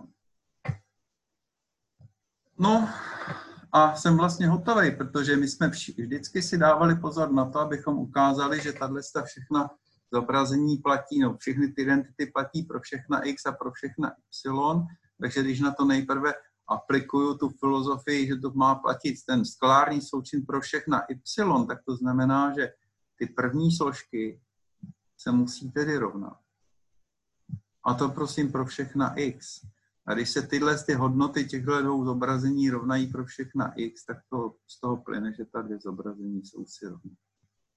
No a jsem vlastně hotový, protože my jsme vždycky si dávali pozor na to, abychom ukázali, že tato všechna zobrazení platí, no všechny ty identity platí pro všechna X a pro všechna Y, takže když na to nejprve aplikuju tu filozofii, že to má platit ten skalární součin pro všechna Y, tak to znamená, že ty první složky se musí tedy rovnat. A to prosím pro všechna X. A když se tyhle ty hodnoty těchto dvou zobrazení rovnají pro všechna X, tak to z toho plyne, že ta dvě zobrazení jsou si rovné.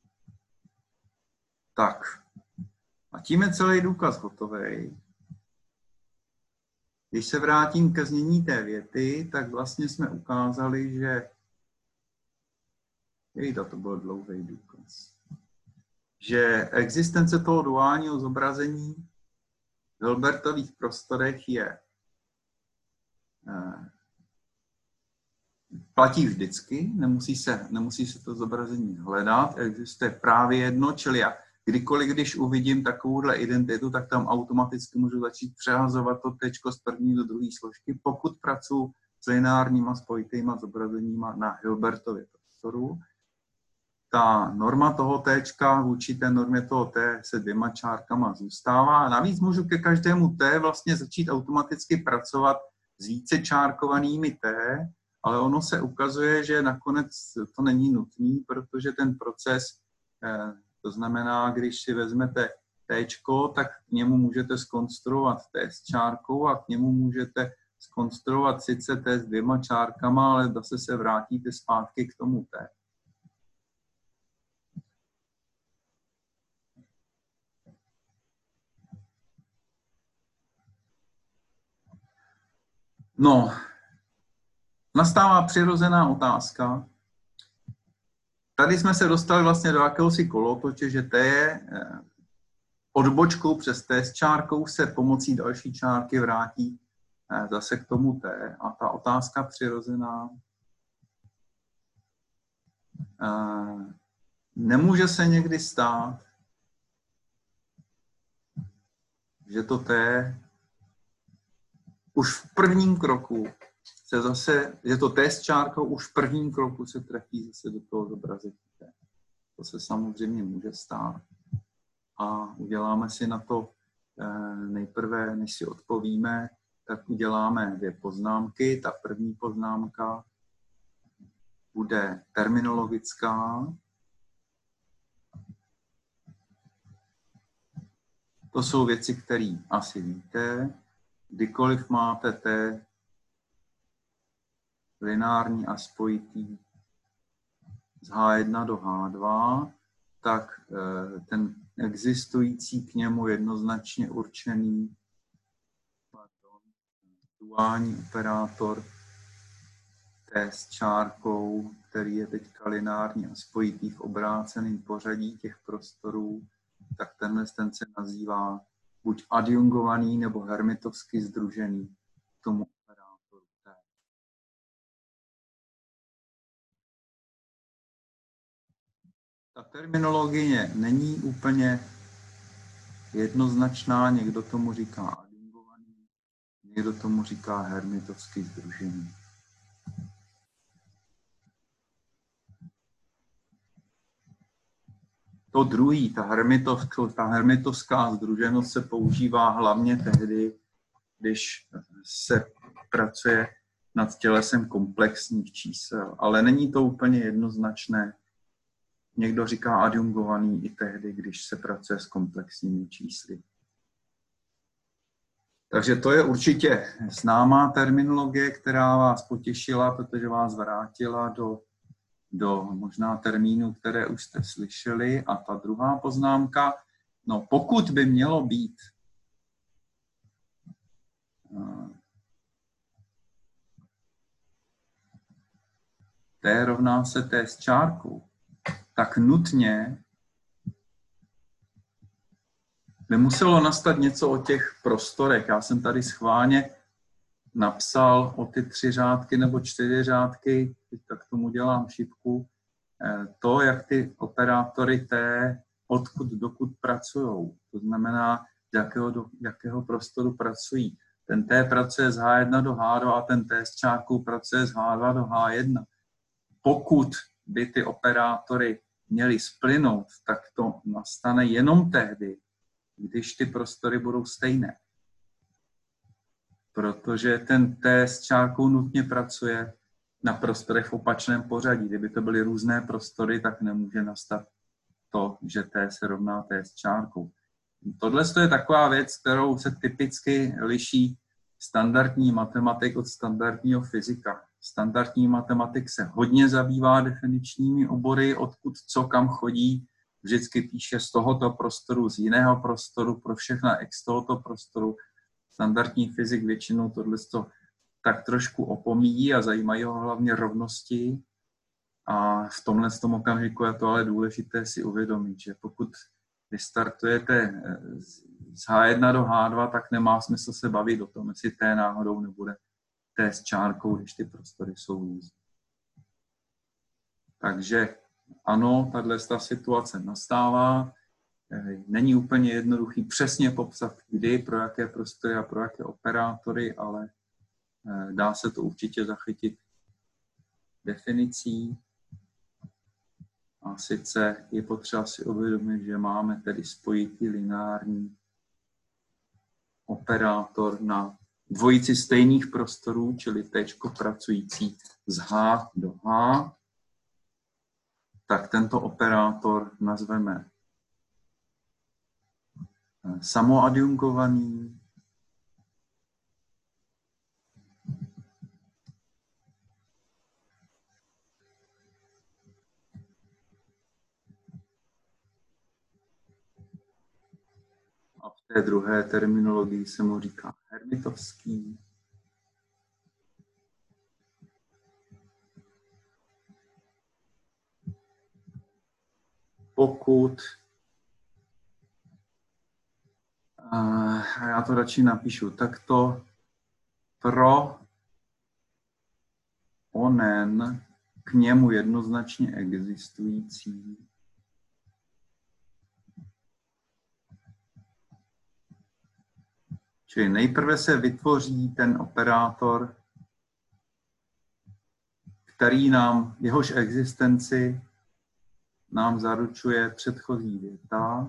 Tak. A tím je celý důkaz hotový. Když se vrátím ke znění té věty, tak vlastně jsme ukázali, že jejda, to byl dlouhý důkaz, že existence toho duálního zobrazení v Hilbertových prostorech je platí vždycky, nemusí se, nemusí se to zobrazení hledat, existuje právě jedno, čili já kdykoliv, když uvidím takovouhle identitu, tak tam automaticky můžu začít přehazovat to tečko z první do druhé složky, pokud pracuji s lineárníma spojitýma zobrazeníma na Hilbertově prostoru. Ta norma toho téčka vůči té normě toho t se dvěma čárkama zůstává. Navíc můžu ke každému t vlastně začít automaticky pracovat s více čárkovanými t, ale ono se ukazuje, že nakonec to není nutný, protože ten proces, to znamená, když si vezmete téčko, tak k němu můžete zkonstruovat t s čárkou a k němu můžete zkonstruovat sice t s dvěma čárkama, ale zase se vrátíte zpátky k tomu t. No, nastává přirozená otázka. Tady jsme se dostali vlastně do jakéhosi kolotoče, že t je odbočkou přes t s čárkou se pomocí další čárky vrátí zase k tomu t. A ta otázka přirozená. Nemůže se někdy stát, že to t už v prvním kroku se zase, že to t s čárkou už v prvním kroku se trefí zase do toho zobrazení t. To se samozřejmě může stát. A uděláme si na to nejprve, než si odpovíme, tak uděláme dvě poznámky. Ta první poznámka bude terminologická. To jsou věci, které asi víte. Kdykoliv máte t lineární a spojitý z H jedna do H dva, tak ten existující k němu jednoznačně určený pardon, duální operátor t s čárkou, který je teďka lineární a spojitý v obráceném pořadí těch prostorů, tak tenhle ten se nazývá buď adjungovaný nebo hermitovsky sdružený k tomu operátoru t. Ta terminologie není úplně jednoznačná, někdo tomu říká adjungovaný, někdo tomu říká hermitovsky sdružený. To druhý, ta, hermitovská, ta hermitovská sdruženost se používá hlavně tehdy, když se pracuje nad tělesem komplexních čísel, ale není to úplně jednoznačné. Někdo říká adjungovaný i tehdy, když se pracuje s komplexními čísly. Takže to je určitě známá terminologie, která vás potěšila, protože vás vrátila do do možná termínů, které už jste slyšeli. A ta druhá poznámka, no pokud by mělo být t rovná se t s čárkou, tak nutně by muselo nastat něco o těch prostorech. Já jsem tady schválně napsal o ty tři řádky nebo čtyři řádky, tak tomu dělám šipku, to, jak ty operátory t odkud dokud pracují. To znamená, z jakého, do jakého prostoru pracují. Ten t pracuje z H jedna do H dva a ten t s čárkou pracuje z H dva do H jedna. Pokud by ty operátory měly splynout, tak to nastane jenom tehdy, když ty prostory budou stejné. Protože ten t s čárkou nutně pracuje na prostorech v opačném pořadí. Kdyby to byly různé prostory, tak nemůže nastat to, že t se rovná t s čárkou. Tohle je taková věc, kterou se typicky liší standardní matematik od standardního fyzika. Standardní matematik se hodně zabývá definičními obory, odkud co kam chodí. Vždycky píše z tohoto prostoru, z jiného prostoru, pro všechna x tohoto prostoru. standardní fyzik většinou tohle tak trošku opomíjí a zajímají ho hlavně rovnosti. A v tomhle tom okamžiku je to ale důležité si uvědomit, že pokud vy startujete z há jedna do há dva, tak nemá smysl se bavit o tom, jestli T náhodou nebude T s čárkou, když ty prostory jsou různé. Takže ano, tato situace nastává. Není úplně jednoduchý přesně popsat, kdy, pro jaké prostory a pro jaké operátory, ale dá se to určitě zachytit definicí. A sice je potřeba si uvědomit, že máme tedy spojitý lineární operátor na dvojici stejných prostorů, čili T pracující z H do H. Tak tento operátor nazveme samoadjunkovaný. A v té druhé terminologii se mu říká hermitovský. Pokud, a já to radši napíšu takto, pro onen k němu jednoznačně existující čili nejprve se vytvoří ten operátor, který nám, jehož existenci nám zaručuje předchozí věta.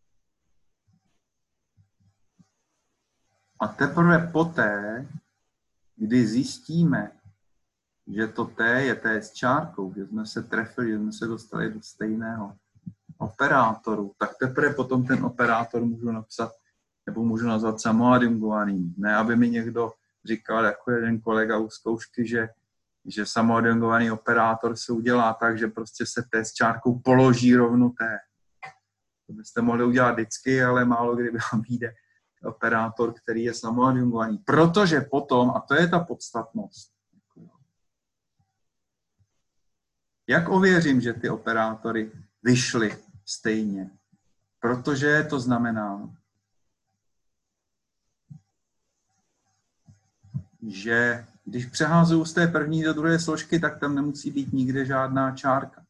A teprve poté, kdy zjistíme, že to T je T s čárkou, že jsme se trefili, že jsme se dostali do stejného operátoru, tak teprve potom ten operátor můžu napsat, nebo můžu nazvat samoadjunkovaný. Ne, aby mi někdo říkal, jako jeden kolega u zkoušky, že, že samoadjunkovaný operátor se udělá tak, že prostě se T s čárkou položí rovno T. To byste mohli udělat vždycky, ale málo kdy vám vyjde operátor, který je samoadjunkovaný. Protože potom, a to je ta podstatnost, jak ověřím, že ty operátory vyšly stejně? Protože to znamená, že když přeházuju z té první do druhé složky, tak tam nemusí být nikde žádná čárka.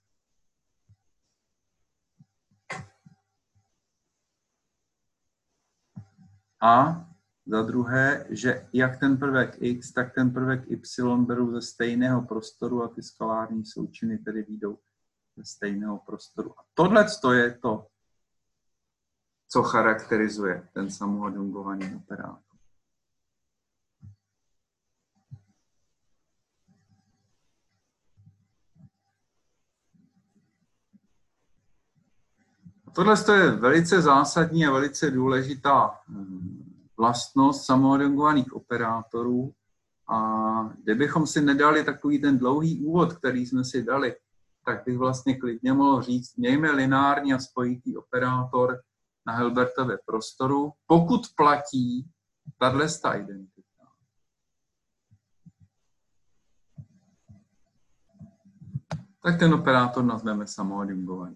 A za druhé, že jak ten prvek x, tak ten prvek y berou ze stejného prostoru a ty skalární součiny tedy vyjdou ze stejného prostoru. A tohle je to, co charakterizuje ten samoadjunkovaný operátor. Tohle je velice zásadní a velice důležitá vlastnost samoadjunkovaných operátorů. A kdybychom si nedali takový ten dlouhý úvod, který jsme si dali, tak bych vlastně klidně mohl říct, mějme lineární a spojitý operátor na Hilbertově prostoru, pokud platí tato identita. Tak ten operátor nazveme samoadjunkovaný.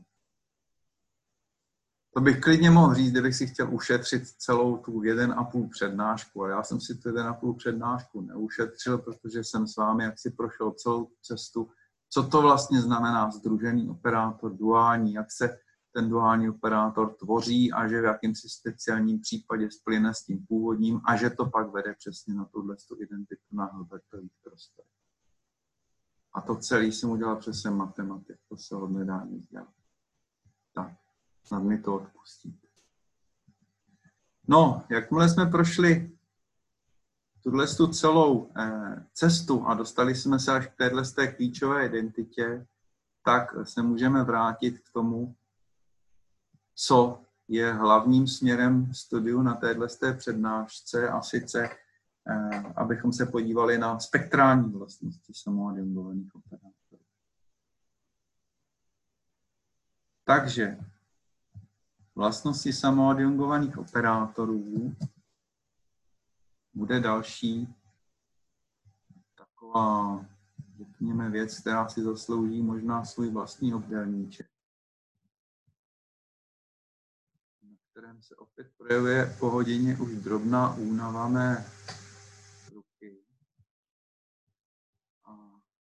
To bych klidně mohl říct, kdybych si chtěl ušetřit celou tu jeden a půl přednášku, ale já jsem si tu jeden a půl přednášku neušetřil, protože jsem s vámi jaksi prošel celou cestu, co to vlastně znamená sdružený operátor, duální, jak se ten duální operátor tvoří a že v jakýmsi speciálním případě splyne s tím původním a že to pak vede přesně na tuhle identitu na Hilbertových prostorech. A to celé jsem udělal přesně matematik, to se hodně dá nic dělat. Tak. Snad mi to odpustíte. No, jakmile jsme prošli tuhle tu celou eh, cestu a dostali jsme se až k téhle z té klíčové identitě, tak se můžeme vrátit k tomu, co je hlavním směrem studiu na téhle z té přednášce, a sice, eh, abychom se podívali na spektrální vlastnosti samoadjunkovaných operátorů. Takže vlastnosti samoadjunkovaných operátorů bude další taková, řekněme, věc, která si zaslouží možná svůj vlastní obdélníček, na kterém se opět projevuje po hodině už drobná únava mé ruky. A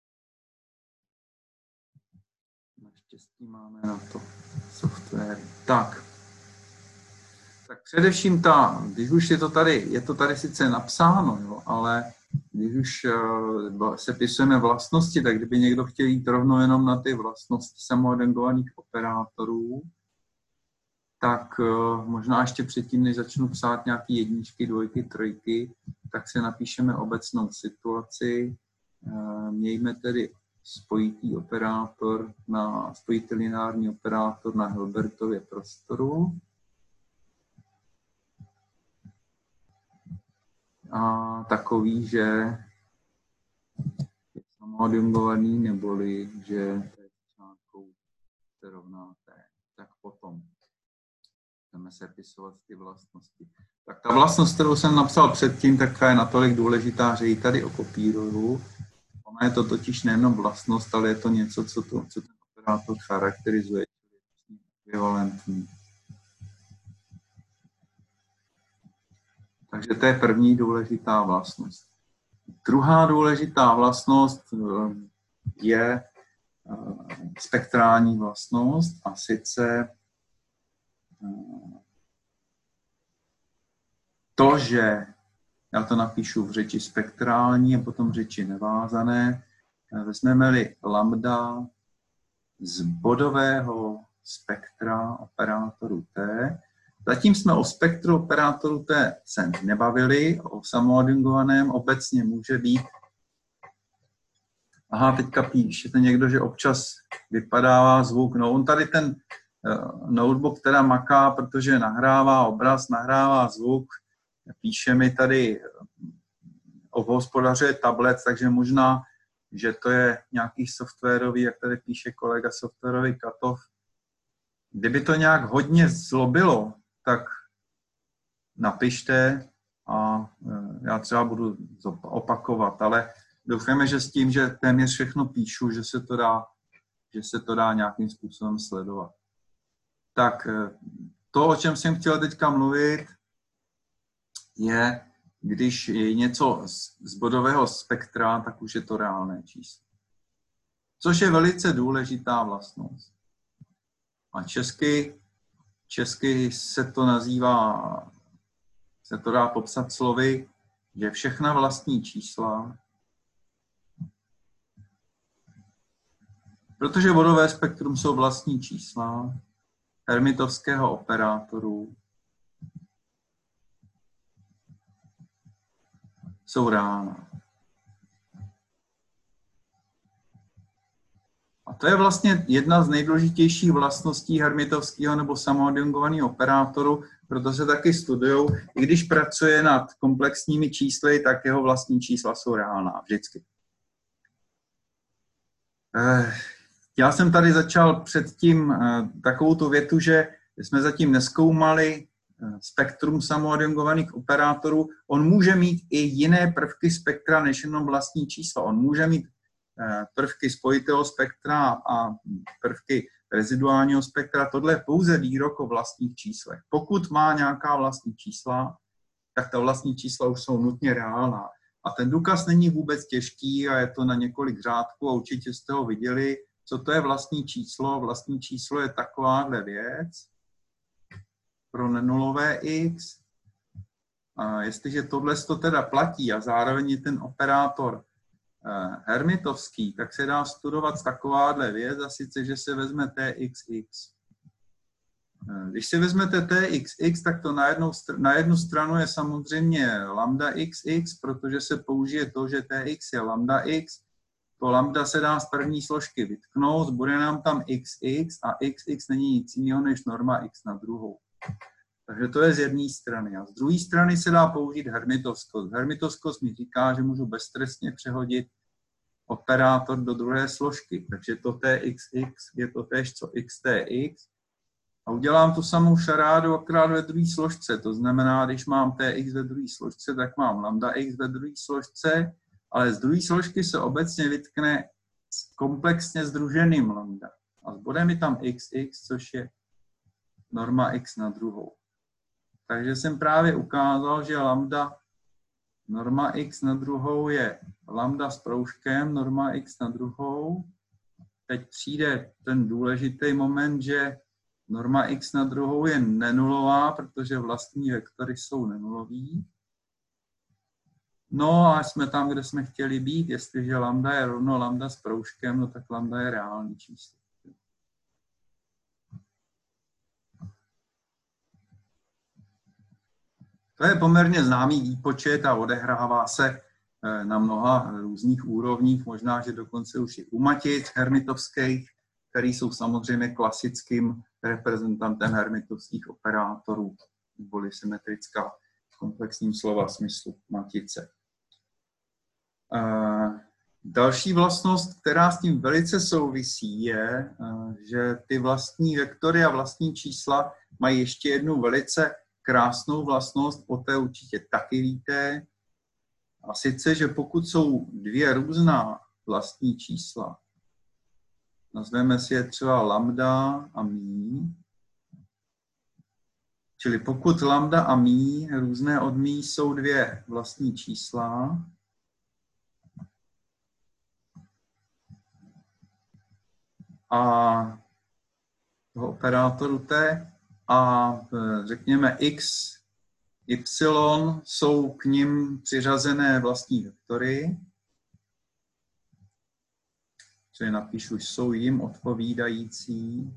naštěstí máme na to software. Tak. Tak především ta, když už je to tady, je to tady sice napsáno, jo, ale když už uh, se pisujeme vlastnosti, tak kdyby někdo chtěl jít rovnou jenom na ty vlastnosti samoodengovaných operátorů, tak uh, možná ještě předtím, než začnu psát nějaké jedničky, dvojky, trojky, tak si napíšeme obecnou situaci. Uh, mějme tedy spojitý operátor na spojitý lineární operátor na Hilbertově prostoru. A takový, že je samoodjungovaný, neboli že článkou se rovná T. Tak potom budeme sepisovat ty vlastnosti. Tak ta vlastnost, kterou jsem napsal předtím, tak je natolik důležitá, že ji tady okopíruju. Ona je to totiž nejenom vlastnost, ale je to něco, co, to, co ten operátor charakterizuje, je ekvivalentní. Takže to je první důležitá vlastnost. Druhá důležitá vlastnost je spektrální vlastnost, a sice to, že já to napíšu v řeči spektrální a potom v řeči nevázané, vezmeme-li lambda z bodového spektra operátoru T. Zatím jsme o spektru operátoru T se nebavili, o samoodjungovaném obecně může být. Aha, teďka píšete někdo, že občas vypadává zvuk. No, on tady ten uh, notebook teda maká, protože nahrává obraz, nahrává zvuk, píše mi tady, obhospodařuje tablet, takže možná, že to je nějaký softwarový, jak tady píše kolega, softwarový cutoff. Kdyby to nějak hodně zlobilo, tak napište a já třeba budu opakovat, ale doufáme, že s tím, že téměř všechno píšu, že se to dá, že se to dá nějakým způsobem sledovat. Tak to, o čem jsem chtěl teďka mluvit, je, když je něco z bodového spektra, tak už je to reálné číslo. Což je velice důležitá vlastnost. A česky, česky se to nazývá, se to dá popsat slovy, že všechna vlastní čísla, protože bodové spektrum jsou vlastní čísla hermitovského operátoru, jsou reálná. A to je vlastně jedna z nejdůležitějších vlastností hermitovského nebo samoodjungovaného operátoru, proto se taky studují. I když pracuje nad komplexními čísly, tak jeho vlastní čísla jsou reálná vždycky. Já jsem tady začal předtím takovou tu větu, že jsme zatím nezkoumali spektrum samoodjungovaných operátorů. On může mít i jiné prvky spektra než jenom vlastní čísla. On může mít prvky spojitého spektra a prvky reziduálního spektra. Tohle je pouze výrok o vlastních číslech. Pokud má nějaká vlastní čísla, tak ta vlastní čísla už jsou nutně reálná. A ten důkaz není vůbec těžký a je to na několik řádků a určitě jste ho viděli. Co to je vlastní číslo? Vlastní číslo je takováhle věc pro nenulové x. A jestliže tohle to teda platí a zároveň je ten operátor hermitovský, tak se dá studovat takováhle věc, a sice, že se vezme T X X. Když si vezmete T X X, tak to na, jednou, na jednu stranu je samozřejmě lambda X X, protože se použije to, že T X je lambda X. To lambda se dá z první složky vytknout, bude nám tam X X a X X není nic jiného než norma X na druhou. Takže to je z jedné strany. A z druhé strany se dá použít hermitovskost. Hermitovskost mi říká, že můžu beztrestně přehodit operátor do druhé složky. Takže to T X X je to též co X T X. A udělám tu samou šarádu akorát ve druhé složce. To znamená, když mám tx ve druhé složce, tak mám lambda x ve druhé složce, ale z druhé složky se obecně vytkne komplexně sdruženým lambda. A zbude mi tam xx, což je norma x na druhou. Takže jsem právě ukázal, že lambda norma x na druhou je lambda s proužkem, norma x na druhou. Teď přijde ten důležitý moment, že norma x na druhou je nenulová, protože vlastní vektory jsou nenulový. No a jsme tam, kde jsme chtěli být. Jestliže lambda je rovno lambda s proužkem, no tak lambda je reální číslo. To je poměrně známý výpočet a odehrává se na mnoha různých úrovních, možná, že dokonce už i u matic hermitovských, které jsou samozřejmě klasickým reprezentantem hermitovských operátorů, neboli symetrická v komplexním slova smyslu matice. Další vlastnost, která s tím velice souvisí, je, že ty vlastní vektory a vlastní čísla mají ještě jednu velice krásnou vlastnost, o té určitě taky víte, a sice, že pokud jsou dvě různá vlastní čísla, nazveme si je třeba lambda a mí, čili pokud lambda a mí různé od mí jsou dvě vlastní čísla, a toho operátoru t a řekněme x, y jsou k nim přiřazené vlastní vektory, čili napíšu, jsou jim odpovídající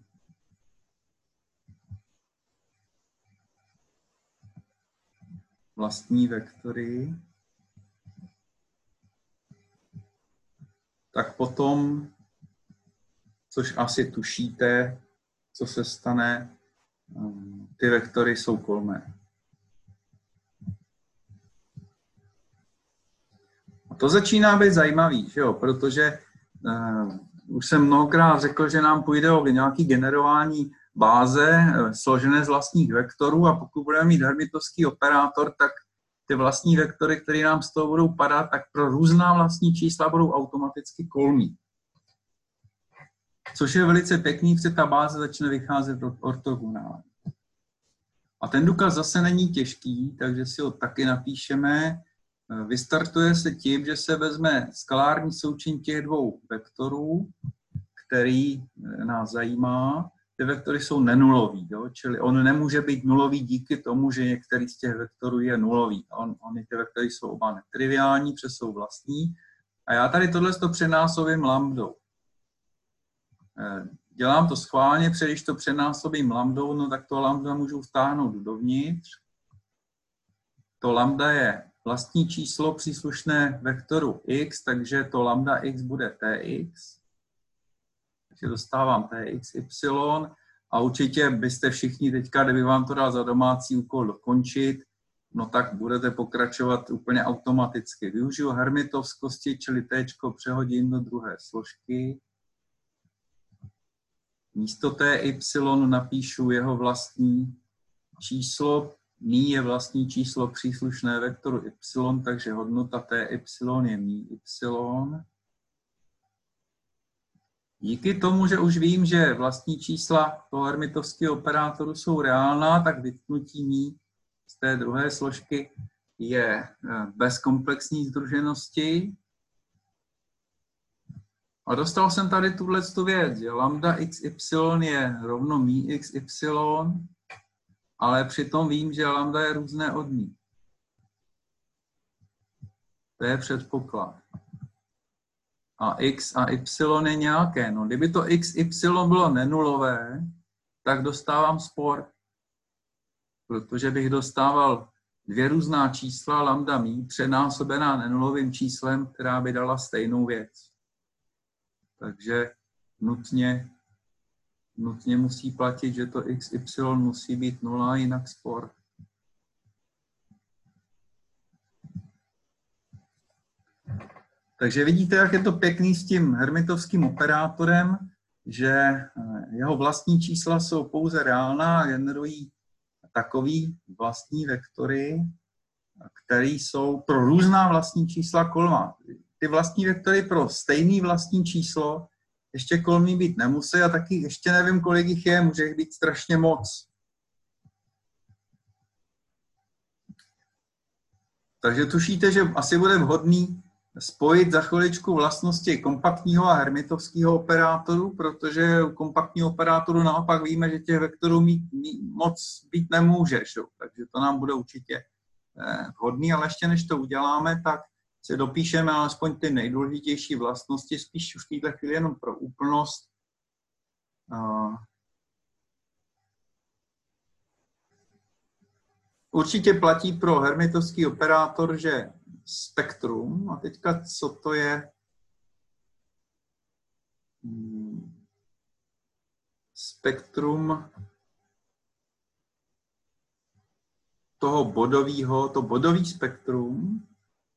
vlastní vektory, tak potom, což asi tušíte, co se stane, ty vektory jsou kolmé. A to začíná být zajímavý, že jo? Protože uh, už jsem mnohokrát řekl, že nám půjde o nějaké generování báze uh, složené z vlastních vektorů, a pokud budeme mít hermitovský operátor, tak ty vlastní vektory, které nám z toho budou padat, tak pro různá vlastní čísla budou automaticky kolmí. Což je velice pěkný, protože ta báze začne vycházet ortogonálně. A ten důkaz zase není těžký, takže si ho taky napíšeme. Vystartuje se tím, že se vezme skalární součin těch dvou vektorů, který nás zajímá. Ty vektory jsou nenulový, jo? Čili on nemůže být nulový díky tomu, že některý z těch vektorů je nulový. On, ony ty vektory jsou oba netriviální, protože jsou vlastní. A já tady tohle to přenásobím lambdou. Dělám to schválně, protože když to přenásobím lambdou, no tak to lambda můžu vtáhnout dovnitř. To lambda je vlastní číslo příslušné vektoru x, takže to lambda x bude tx. Takže dostávám txy a určitě byste všichni teďka, kdyby vám to dal za domácí úkol dokončit, no tak budete pokračovat úplně automaticky. Využiju hermitovskosti, čili t přehodím do druhé složky. Místo ty napíšu jeho vlastní číslo. Mí je vlastní číslo příslušné vektoru y, takže hodnota ty je mí y. Díky tomu, že už vím, že vlastní čísla toho hermitovského operátoru jsou reálná, tak vypnutí mí z té druhé složky je bez komplexní sdruženosti. A dostal jsem tady tuhle věc, že lambda xy je rovno mí xy, ale přitom vím, že lambda je různé od mí. To je předpoklad. A x a y je nějaké. No, kdyby to xy bylo nenulové, tak dostávám spor. Protože bych dostával dvě různá čísla lambda mí přenásobená nenulovým číslem, která by dala stejnou věc. Takže nutně, nutně musí platit, že to xy musí být nula, jinak spor. Takže vidíte, jak je to pěkný s tím hermitovským operátorem, že jeho vlastní čísla jsou pouze reálná a generují takový vlastní vektory, které jsou pro různá vlastní čísla kolmá. Ty vlastní vektory pro stejný vlastní číslo ještě kolmý být nemusí a taky ještě nevím, kolik jich je, může jich být strašně moc. Takže tušíte, že asi bude vhodný spojit za chviličku vlastnosti kompaktního a hermitovského operátoru, protože u kompaktního operátoru naopak víme, že těch vektorů mít, mít moc být nemůže. Šo? Takže to nám bude určitě vhodný, ale ještě než to uděláme, tak si dopíšeme alespoň ty nejdůležitější vlastnosti, spíš už v této chvíli jenom pro úplnost. Určitě platí pro hermitovský operátor, že spektrum, a teďka co to je spektrum toho bodového, to bodový spektrum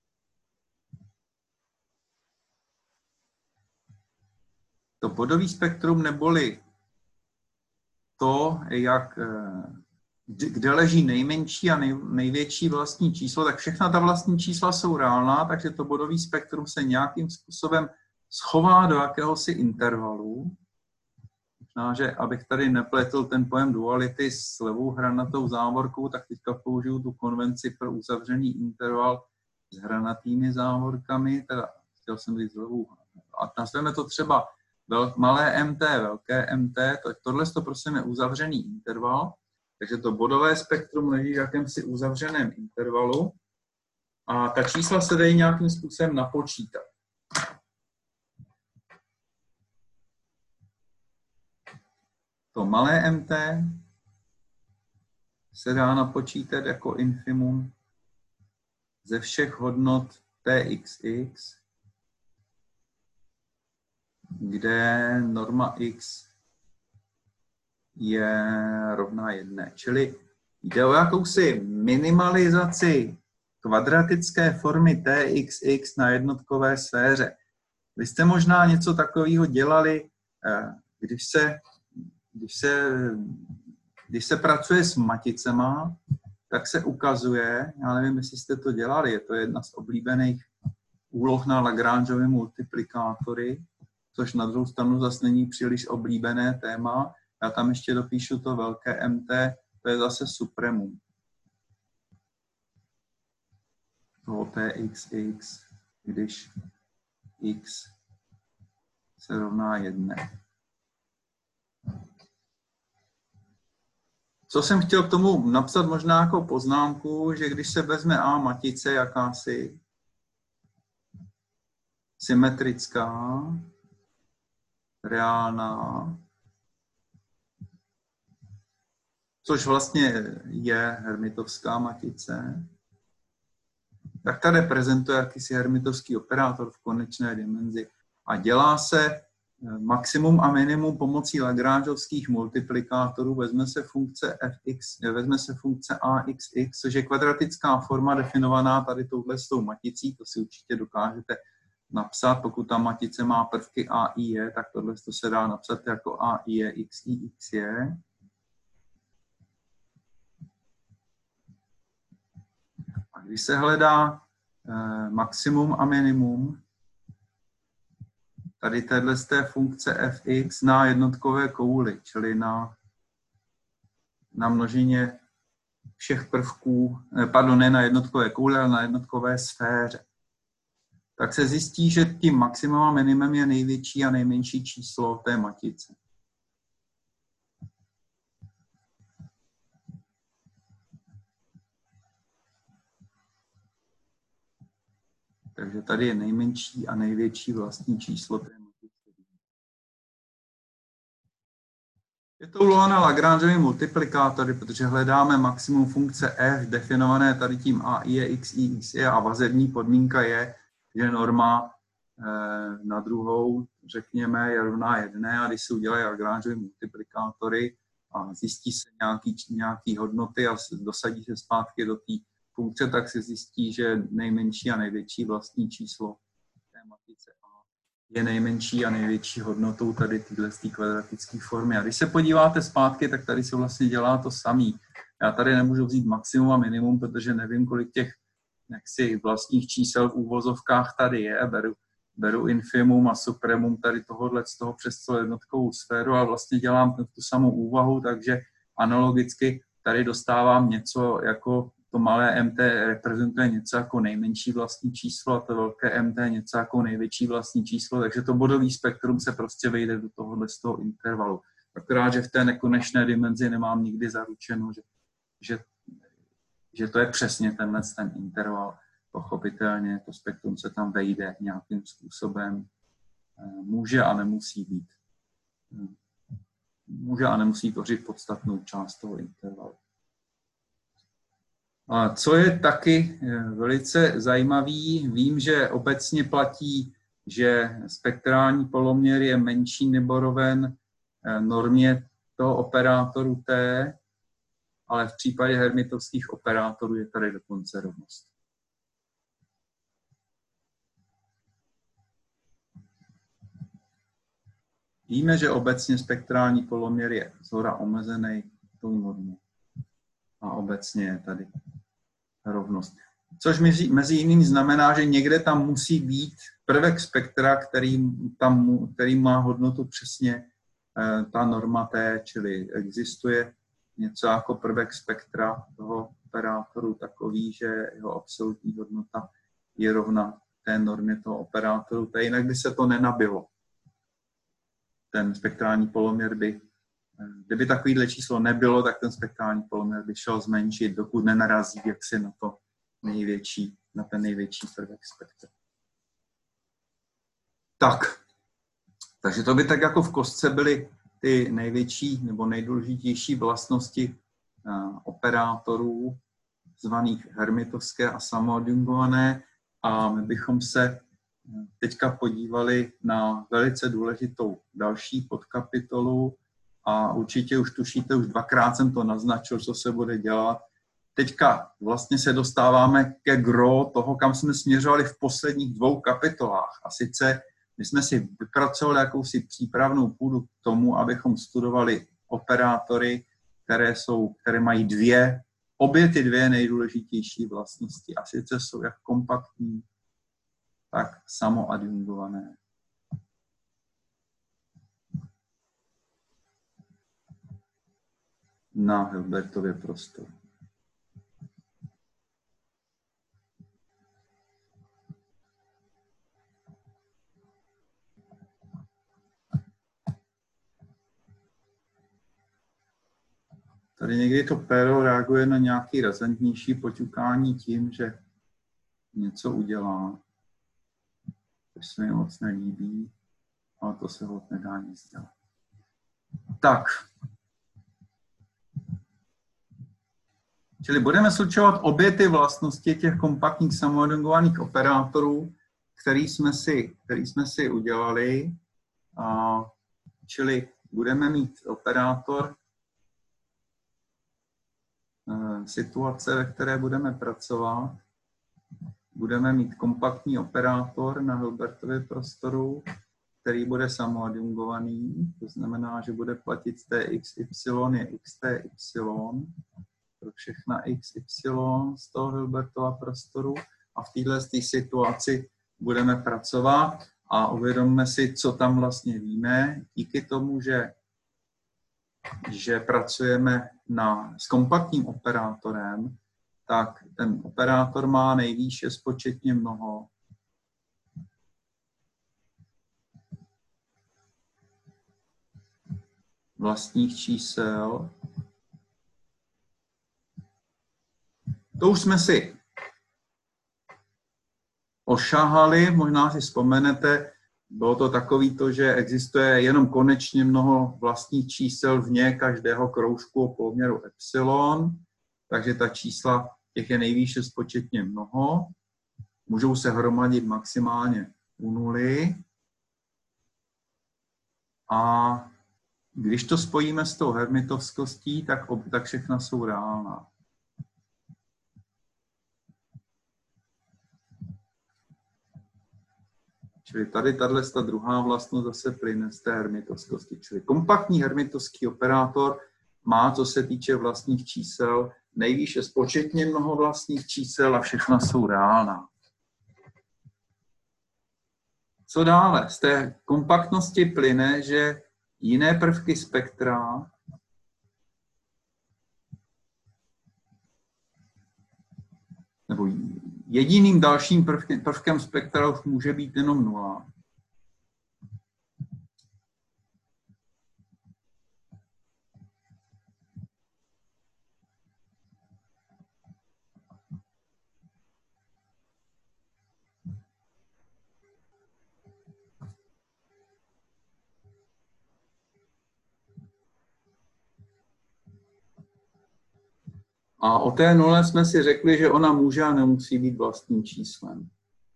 to bodový spektrum neboli to, jak kde leží nejmenší a nej, největší vlastní číslo, tak všechna ta vlastní čísla jsou reálná, takže to bodový spektrum se nějakým způsobem schová do jakéhosi intervalu. Možná, že abych tady nepletl ten pojem duality s levou hranatou závorkou, tak teďka použiju tu konvenci pro uzavřený interval s hranatými závorkami, teda chtěl jsem říct levou. A nazveme to třeba malé M T, velké M T, to, tohle to prosím je uzavřený interval. Takže to bodové spektrum leží v jakémsi uzavřeném intervalu a ta čísla se dají nějakým způsobem napočítat. To malé M T se dá napočítat jako infimum ze všech hodnot T X X, kde norma X je rovná jedné. Čili jde o jakousi minimalizaci kvadratické formy T X X na jednotkové sféře. Vy jste možná něco takového dělali, když se, když se, když se pracuje s maticema, tak se ukazuje, já nevím, jestli jste to dělali, je to jedna z oblíbených úloh na Lagrangeovy multiplikátory, což na druhou stranu zase není příliš oblíbené téma. Já tam ještě dopíšu to velké M T, to je zase supremum. Toho T X X, když X se rovná jedné. Co jsem chtěl k tomu napsat možná jako poznámku, že když se vezme A matice jakási symetrická, reálná, což vlastně je hermitovská matice, tak ta reprezentuje jakýsi hermitovský operátor v konečné dimenzi a dělá se maximum a minimum pomocí Lagrangeovských multiplikátorů, vezme se funkce fx, vezme se funkce axx, což je kvadratická forma definovaná tady touhle s tou maticí, to si určitě dokážete napsat, pokud ta matice má prvky a i je, tak tohle se dá napsat jako a i je, x i, x je. A když se hledá eh, maximum a minimum, tady téhle z té funkce fx na jednotkové kouli, čili na, na množině všech prvků, pardon, ne na jednotkové kouli, ale na jednotkové sféře, tak se zjistí, že tím maximum a minimum je největší a nejmenší číslo té matice. Takže tady je nejmenší a největší vlastní číslo té matice. Je to úloha na Lagrangeovy multiplikátory, protože hledáme maximum funkce f definované tady tím a i je, x i, x je a vazební podmínka je, že norma na druhou, řekněme, je rovná jedné a když se udělají Lagrangeovy multiplikátory a zjistí se nějaký, nějaký hodnoty a dosadí se zpátky do té funkce, tak se zjistí, že nejmenší a největší vlastní číslo té matice A je nejmenší a největší hodnotou tady tyhle kvadratické formy. A když se podíváte zpátky, tak tady se vlastně dělá to samý. Já tady nemůžu vzít maximum a minimum, protože nevím, kolik těch jaksi vlastních čísel v úvozovkách tady je. Beru, beru infimum a supremum tady tohohle z toho přes celou jednotkovou sféru a vlastně dělám tu samou úvahu, takže analogicky tady dostávám něco jako to malé M T reprezentuje něco jako nejmenší vlastní číslo a to velké M T něco jako největší vlastní číslo, takže to bodový spektrum se prostě vejde do tohohle z toho intervalu. Akorát, že v té nekonečné dimenzi nemám nikdy zaručeno, že, že, že to je přesně tenhle ten interval. Pochopitelně to spektrum se tam vejde nějakým způsobem. Může a nemusí být. Může a nemusí tvořit podstatnou část toho intervalu. A co je taky velice zajímavý, vím, že obecně platí, že spektrální poloměr je menší nebo roven normě toho operátoru T, ale v případě hermitovských operátorů je tady dokonce rovnost. Víme, že obecně spektrální poloměr je shora omezený tou normou. A obecně je tady rovnost. Což mezi, mezi jiným znamená, že někde tam musí být prvek spektra, který, tam, který má hodnotu přesně eh, ta norma T, čili existuje něco jako prvek spektra toho operátoru takový, že jeho absolutní hodnota je rovna té normě toho operátoru T, jinak by se to nenabilo. Ten spektrální poloměr by, kdyby takovýhle číslo nebylo, tak ten spektrální poloměr by šel zmenšit, dokud nenarazí jaksi na to největší, na ten největší prvek spektra. Tak, takže to by tak jako v kostce byly ty největší nebo nejdůležitější vlastnosti operátorů, zvaných hermitovské a samoadjungované, a my bychom se teďka podívali na velice důležitou další podkapitolu a určitě už tušíte, už dvakrát jsem to naznačil, co se bude dělat. Teďka vlastně se dostáváme ke gro toho, kam jsme směřovali v posledních dvou kapitolách. A sice my jsme si vypracovali jakousi přípravnou půdu k tomu, abychom studovali operátory, které, jsou, které mají dvě, obě ty dvě nejdůležitější vlastnosti. A sice jsou jak kompaktní, tak samoadjungované. Na Hilbertově prostoru. Tady někdy to péro reaguje na nějaký razantnější poťukání tím, že něco udělá, což se mi moc nelíbí, ale to se ho nedá nic dělat. Tak. Čili budeme slučovat obě ty vlastnosti těch kompaktních samoadjungovaných operátorů, který jsme si, který jsme si udělali. A, čili budeme mít operátor e, situace, ve které budeme pracovat. Budeme mít kompaktní operátor na Hilbertově prostoru, který bude samoadjungovaný, to znamená, že bude platit Txy je xty pro všechna xy z toho Hilbertova prostoru a v této situaci budeme pracovat a uvědomme si, co tam vlastně víme. Díky tomu, že, že pracujeme na, s kompaktním operátorem, tak ten operátor má nejvýše spočetně mnoho vlastních čísel. To už jsme si ošahali, možná si vzpomenete, bylo to takový to, že existuje jenom konečně mnoho vlastních čísel vně každého kroužku o poměru epsilon, takže ta čísla, těch je nejvýše spočetně mnoho, můžou se hromadit maximálně u nuly a když to spojíme s tou hermitovskostí, tak, tak všechna jsou reálná. Čili tady tato druhá vlastnost zase plyne z té hermitovskosti. Čili kompaktní hermitovský operátor má, co se týče vlastních čísel, nejvýše spočetně mnoho vlastních čísel a všechna jsou reálná. Co dále? Z té kompaktnosti plyne, že jiné prvky spektra nebo jediným dalším prvkem, prvkem spektra už může být jenom nula. A o té nule jsme si řekli, že ona může a nemusí být vlastním číslem.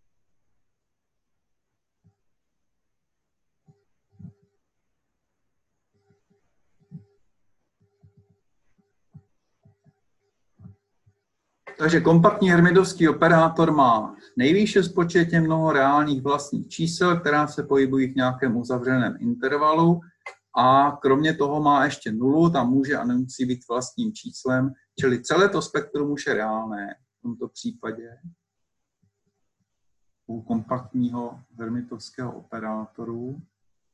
Takže kompaktní hermitovský operátor má nejvýše spočetně mnoho reálných vlastních čísel, která se pohybují v nějakém uzavřeném intervalu. A kromě toho má ještě nulu, tam může a nemusí být vlastním číslem, čili celé to spektrum už je reálné v tomto případě u kompaktního hermitovského operátoru.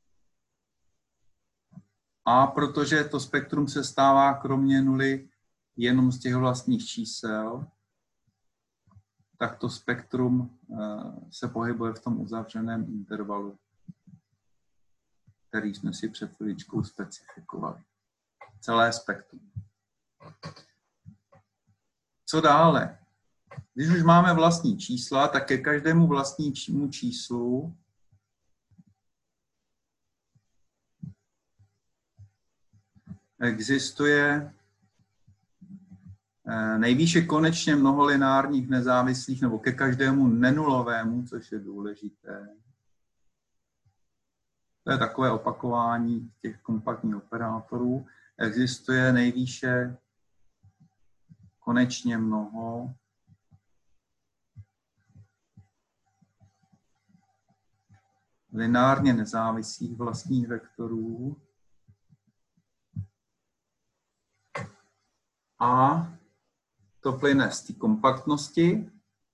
A protože to spektrum se stává kromě nuly jenom z těch vlastních čísel, tak to spektrum se pohybuje v tom uzavřeném intervalu, který jsme si před chviličkou specifikovali. Celé spektrum. Co dále? Když už máme vlastní čísla, tak ke každému vlastnímu číslu existuje nejvýše konečně mnoho lineárních nezávislých, nebo ke každému nenulovému, což je důležité. To je takové opakování těch kompaktních operátorů. Existuje nejvýše konečně mnoho lineárně nezávislých vlastních vektorů a to plyne z té kompaktnosti.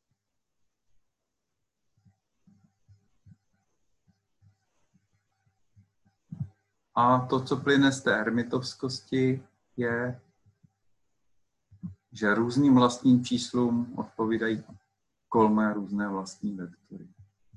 A to, co plyne z té hermitovskosti, je, že různým vlastním číslům odpovídají kolmé různé vlastní vektory.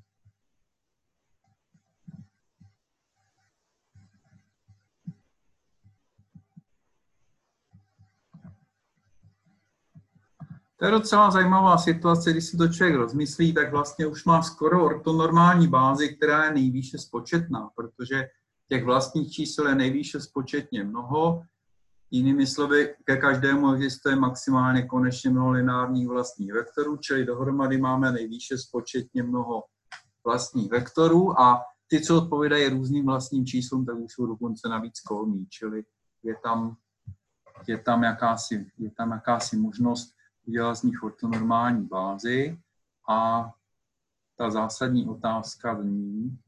To je docela zajímavá situace, když si to člověk rozmyslí, tak vlastně už má skoro ortonormální bázi, která je nejvýše spočetná, protože těch vlastních čísel je nejvýše spočetně mnoho. Jinými slovy, ke každému existuje maximálně konečně mnoho lineárních vlastních vektorů, čili dohromady máme nejvýše spočetně mnoho vlastních vektorů a ty, co odpovídají různým vlastním číslům, tak už jsou dokonce navíc kolmí, čili je tam, je tam, jakási, je tam jakási možnost udělat z nich ortonormální bázi a ta zásadní otázka zní,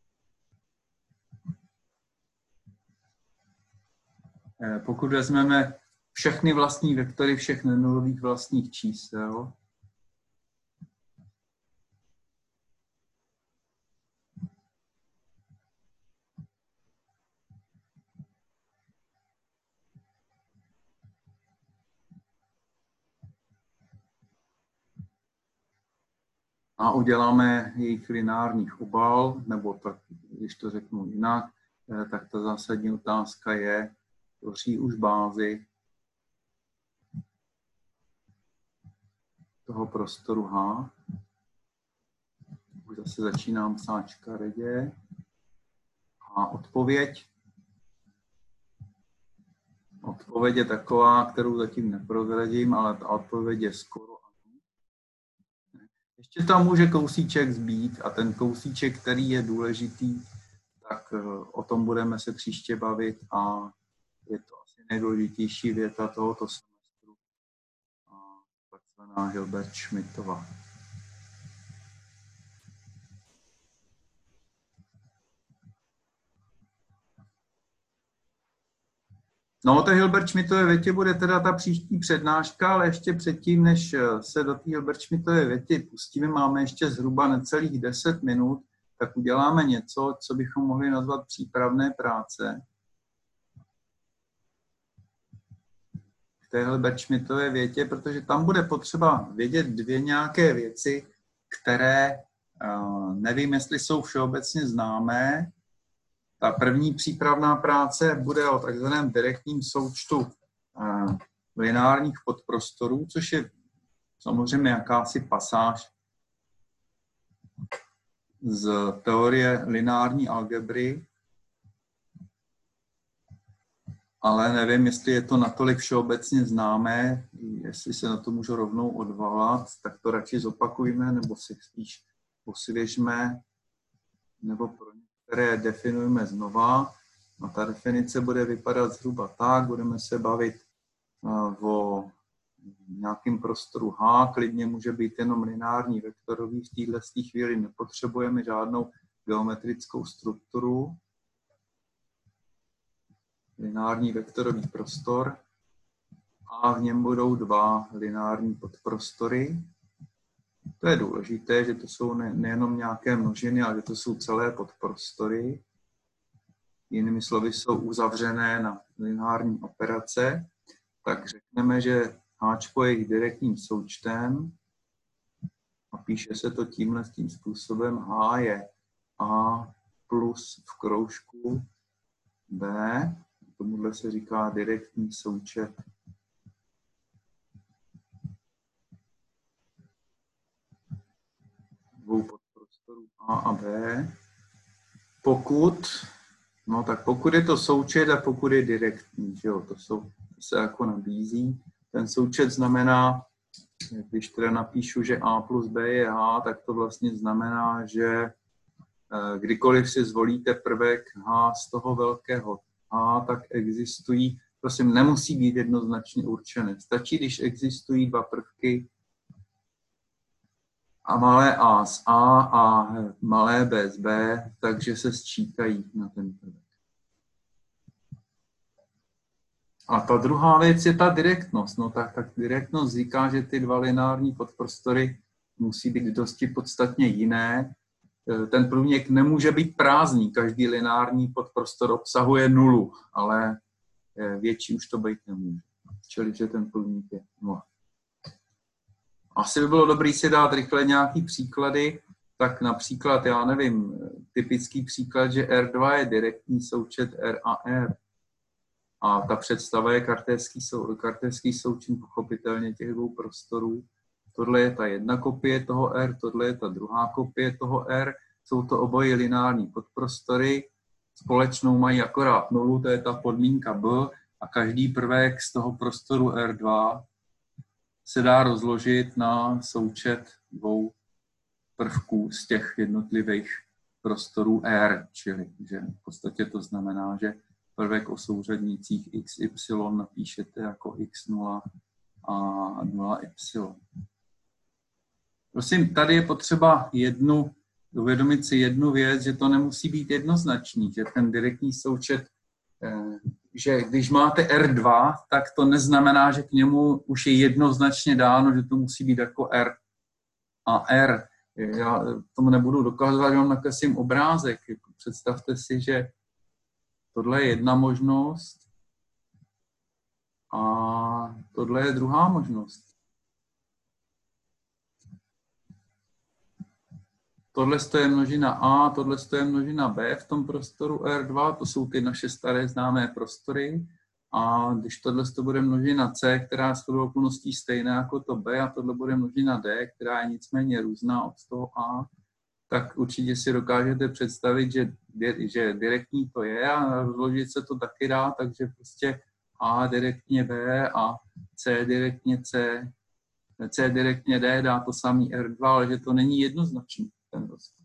pokud vezmeme všechny vlastní vektory všech nenulových vlastních čísel, a uděláme jejich lineárních obal, nebo tak, když to řeknu jinak, tak ta zásadní otázka je, tvoří už bázi toho prostoru H. Už zase začínám psát škaredě. A odpověď, odpověď je taková, kterou zatím neprozradím, ale ta odpověď je skoro ano. Ještě tam může kousíček zbýt a ten kousíček, který je důležitý, tak o tom budeme se příště bavit a je to asi nejdůležitější věta tohoto semestru, takzvaná Hilbert-Schmidtova. No, té Hilbert-Schmittové větě bude teda ta příští přednáška, ale ještě předtím, než se do té Hilbert-Schmittové věty pustíme, máme ještě zhruba necelých deset minut, tak uděláme něco, co bychom mohli nazvat přípravné práce. V té Hilbert-Schmittové větě, protože tam bude potřeba vědět dvě nějaké věci, které nevím, jestli jsou všeobecně známé. Ta první přípravná práce bude o takzvaném direktním součtu lineárních podprostorů, což je samozřejmě jakási pasáž z teorie lineární algebry, ale nevím, jestli je to natolik všeobecně známé, jestli se na to můžu rovnou odvolat, tak to radši zopakujme, nebo si spíš osvěžme, nebo pro některé definujeme znova. A ta definice bude vypadat zhruba tak, budeme se bavit o nějakém prostoru H, klidně může být jenom lineární vektorový, v této chvíli nepotřebujeme žádnou geometrickou strukturu. Lineární vektorový prostor a v něm budou dva lineární podprostory. To je důležité, že to jsou ne, nejenom nějaké množiny, ale že to jsou celé podprostory. Jinými slovy jsou uzavřené na lineární operace. Tak řekneme, že H je jejich direktním součtem a píše se to tímhle tím způsobem. H je A plus v kroužku B. Tomuhle se říká direktní součet dvou podprostorů A a B. Pokud, no tak pokud je to součet a pokud je direktní, že jo, to, jsou, to se jako nabízí. Ten součet znamená, když teda napíšu, že A plus B je H, tak to vlastně znamená, že kdykoliv si zvolíte prvek H z toho velkého H, tak existují, prosím, nemusí být jednoznačně určené. Stačí, když existují dva prvky a malé A z A a malé B z B, takže se sčítají na ten prvek. A ta druhá věc je ta direktnost. No tak, tak direktnost říká, že ty dva lineární podprostory musí být dosti podstatně jiné. Ten průnik nemůže být prázdný. Každý lineární podprostor obsahuje nulu, ale větší už to být nemůže. Čili, že ten průnik je nula. Asi by bylo dobré si dát rychle nějaký příklady. Tak například, já nevím, typický příklad, že R dva je direktní součet R a R. A ta představa je kartéský, sou, kartéský součin pochopitelně těch dvou prostorů. Tohle je ta jedna kopie toho R, tohle je ta druhá kopie toho R. Jsou to oboje lineární podprostory. Společnou mají akorát nulu, to je ta podmínka B. A každý prvek z toho prostoru R dva se dá rozložit na součet dvou prvků z těch jednotlivých prostorů R. Čili že v podstatě to znamená, že prvek o souřadnících x y napíšete jako x nula a nula y. Prosím, tady je potřeba jednu, uvědomit si jednu věc, že to nemusí být jednoznačný, že ten direktní součet, že když máte R dva, tak to neznamená, že k němu už je jednoznačně dáno, že to musí být jako R a R. Já tomu nebudu dokazovat, že mám nakreslím obrázek. Představte si, že tohle je jedna možnost a tohle je druhá možnost. Tohle je množina A, tohle je množina B v tom prostoru R dva, to jsou ty naše staré známé prostory. A když tohle bude množina C, která je shodou okolností stejná jako to B, a tohle bude množina D, která je nicméně různá od toho A, tak určitě si dokážete představit, že, že direktní to je a rozložit se to taky dá, takže prostě A direktně B a C direktně C, C direktně D dá to samý R dva, ale že to není jednoznačný ten rozpad.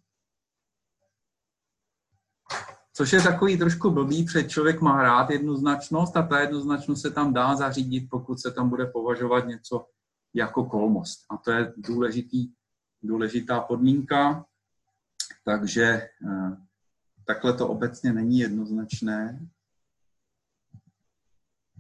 Což je takový trošku blbý, protože člověk má rád jednoznačnost a ta jednoznačnost se tam dá zařídit, pokud se tam bude považovat něco jako kolmost. A to je důležitý, důležitá podmínka. Takže takhle to obecně není jednoznačné.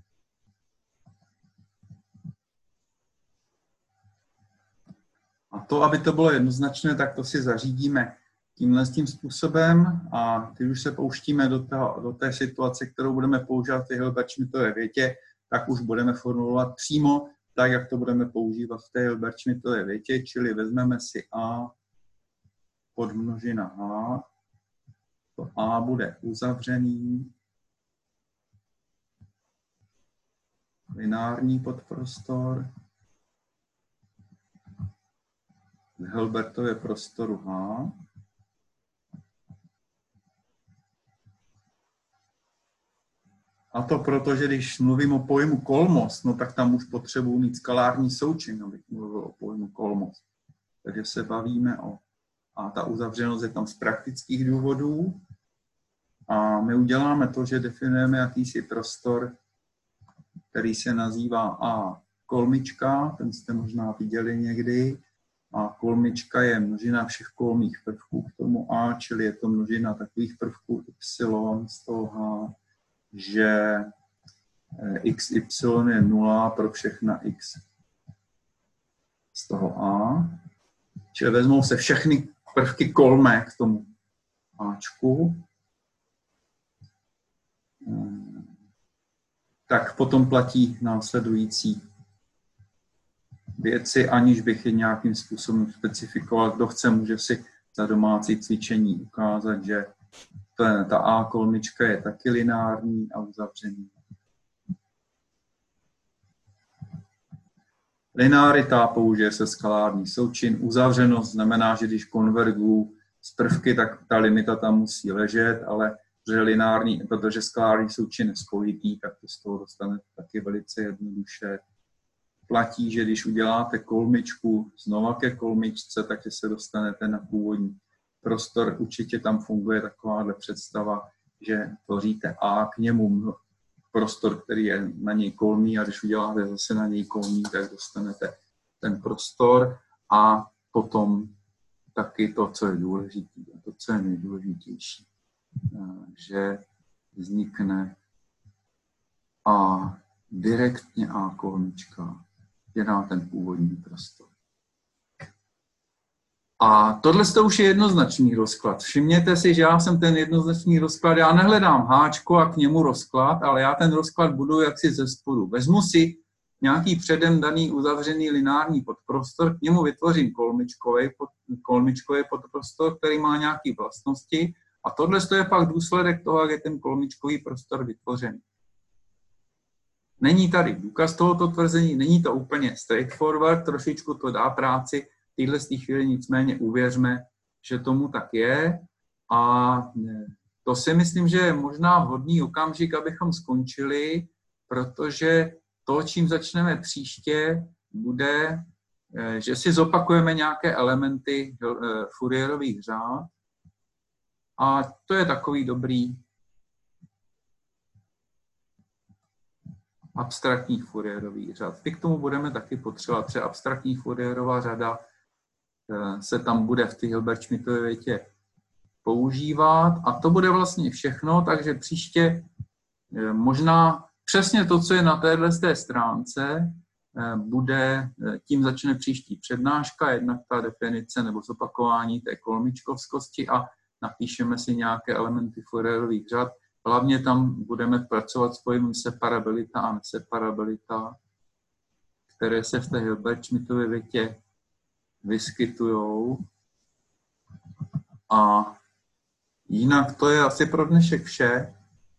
A to, aby to bylo jednoznačné, tak to si zařídíme tímhle tím způsobem a když už se pouštíme do, toho, do té situace, kterou budeme používat v té Hilbert-Schmittové větě, tak už budeme formulovat přímo tak, jak to budeme používat v té Hilbert-Schmittové větě, čili vezmeme si A podmnožina H, to A bude uzavřený lineární podprostor v Hilbertově prostoru H. A to proto, že když mluvím o pojmu kolmos, no tak tam už potřebuji mít skalární součin, abych mluvil o pojmu kolmos. Takže se bavíme o... A ta uzavřenost je tam z praktických důvodů. A my uděláme to, že definujeme jakýsi prostor, který se nazývá A kolmička, ten jste možná viděli někdy. A kolmička je množina všech kolmých prvků k tomu A, čili je to množina takových prvků Y z toho H, že xy je nula pro všechna x z toho A. Čili vezmou se všechny prvky kolmé k tomu Ačku. Tak potom platí následující věci, aniž bych je nějakým způsobem specifikoval. Kdo chce, může si za domácí cvičení ukázat, že ta A kolmička je taky lineární a uzavřený. Linearita použije se skalární součin. Uzavřenost znamená, že když konverguju z prvky, tak ta limita tam musí ležet, ale protože lineární, protože skalární součin je spojitý, tak to z toho dostanete taky velice jednoduše. Platí, že když uděláte kolmičku znova ke kolmičce, takže se dostanete na původní prostor. Určitě tam funguje takováhle představa, že tvoříte A k němu prostor, který je na něj kolmý, a když uděláte zase na něj kolmý, tak dostanete ten prostor a potom taky to, co je důležité, to, co je nejdůležitější, že vznikne A direktně A kolmička, je na ten původní prostor. A tohle už je jednoznačný rozklad. Všimněte si, že já jsem ten jednoznačný rozklad, já nehledám háčko a k němu rozklad, ale já ten rozklad budu jaksi ze spodu. Vezmu si nějaký předem daný uzavřený lineární podprostor, k němu vytvořím kolmičkový, pod, kolmičkový podprostor, který má nějaké vlastnosti, a tohle je pak důsledek toho, jak je ten kolmičkový prostor vytvořený. Není tady důkaz tohoto tvrzení, není to úplně straightforward, trošičku to dá práci, v téhle chvíli nicméně uvěřme, že tomu tak je. A to si myslím, že je možná vhodný okamžik, abychom skončili, protože to, čím začneme příště, bude, že si zopakujeme nějaké elementy Fourierových řád. A to je takový dobrý abstraktní Fourierový řád. Ty k tomu budeme taky potřebovat, protože abstraktní Fourierová řada se tam bude v té Hilbert-Schmittově větě používat. A to bude vlastně všechno, takže příště možná přesně to, co je na téhle té stránce, bude, tím začne příští přednáška, jednak ta definice nebo zopakování té kolmičkovskosti a napíšeme si nějaké elementy Fourierových řad. Hlavně tam budeme pracovat s pojmem separabilita a neseparabilita, které se v té Hilbert-Schmittově větě vyskytujou. A jinak to je asi pro dnešek vše.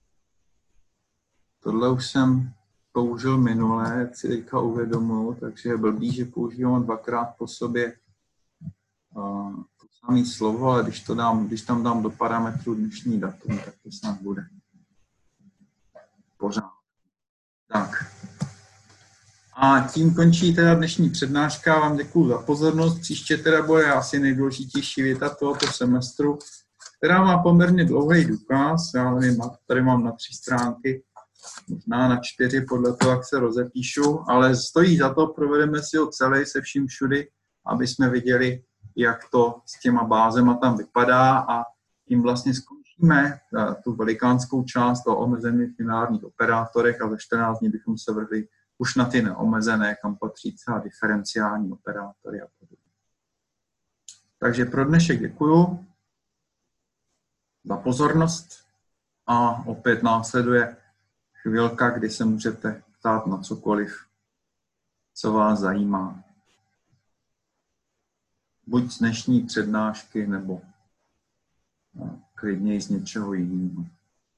Tohle už jsem použil minule, jak si teďka uvědomuji, takže je blbý, že používám dvakrát po sobě uh, to samé slovo, ale když, to dám, když tam dám do parametru dnešní datum, tak to snad bude pořád. Tak. A tím končí teda dnešní přednáška. Vám děkuju za pozornost. Příště teda bude asi nejdůležitější věta tohoto semestru, která má poměrně dlouhý důkaz. Já nevím, tady mám na tři stránky, možná na čtyři podle toho, jak se rozepíšu, ale stojí za to, provedeme si ho celý se vším všudy, aby jsme viděli, jak to s těma bázema tam vypadá, a tím vlastně skončíme tu velikánskou část o omezených lineárních operátorech a za čtrnáct dní bychom se vrhli už na ty neomezené, kam patří třeba diferenciální operátory a podobně. Takže pro dnešek děkuju za pozornost a opět následuje chvilka, kdy se můžete ptát na cokoliv, co vás zajímá. Buď z dnešní přednášky, nebo klidně i z něčeho jiného.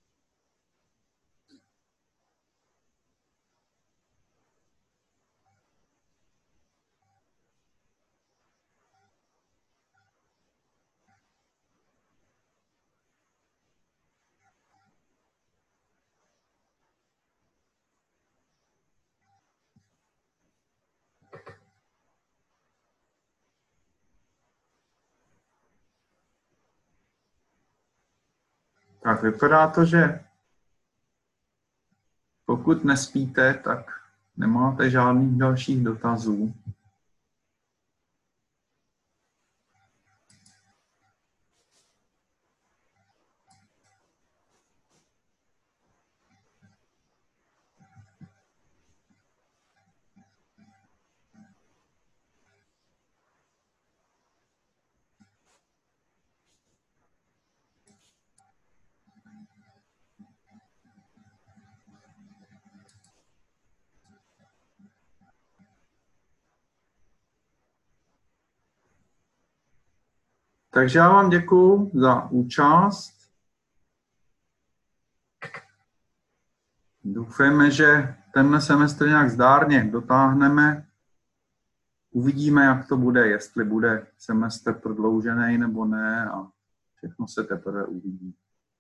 Tak vypadá to, že pokud nespíte, tak nemáte žádných dalších dotazů. Takže já vám děkuju za účast. Doufejme, že tenhle semestr nějak zdárně dotáhneme. Uvidíme, jak to bude, jestli bude semestr prodloužený nebo ne, a všechno se teprve uvidí.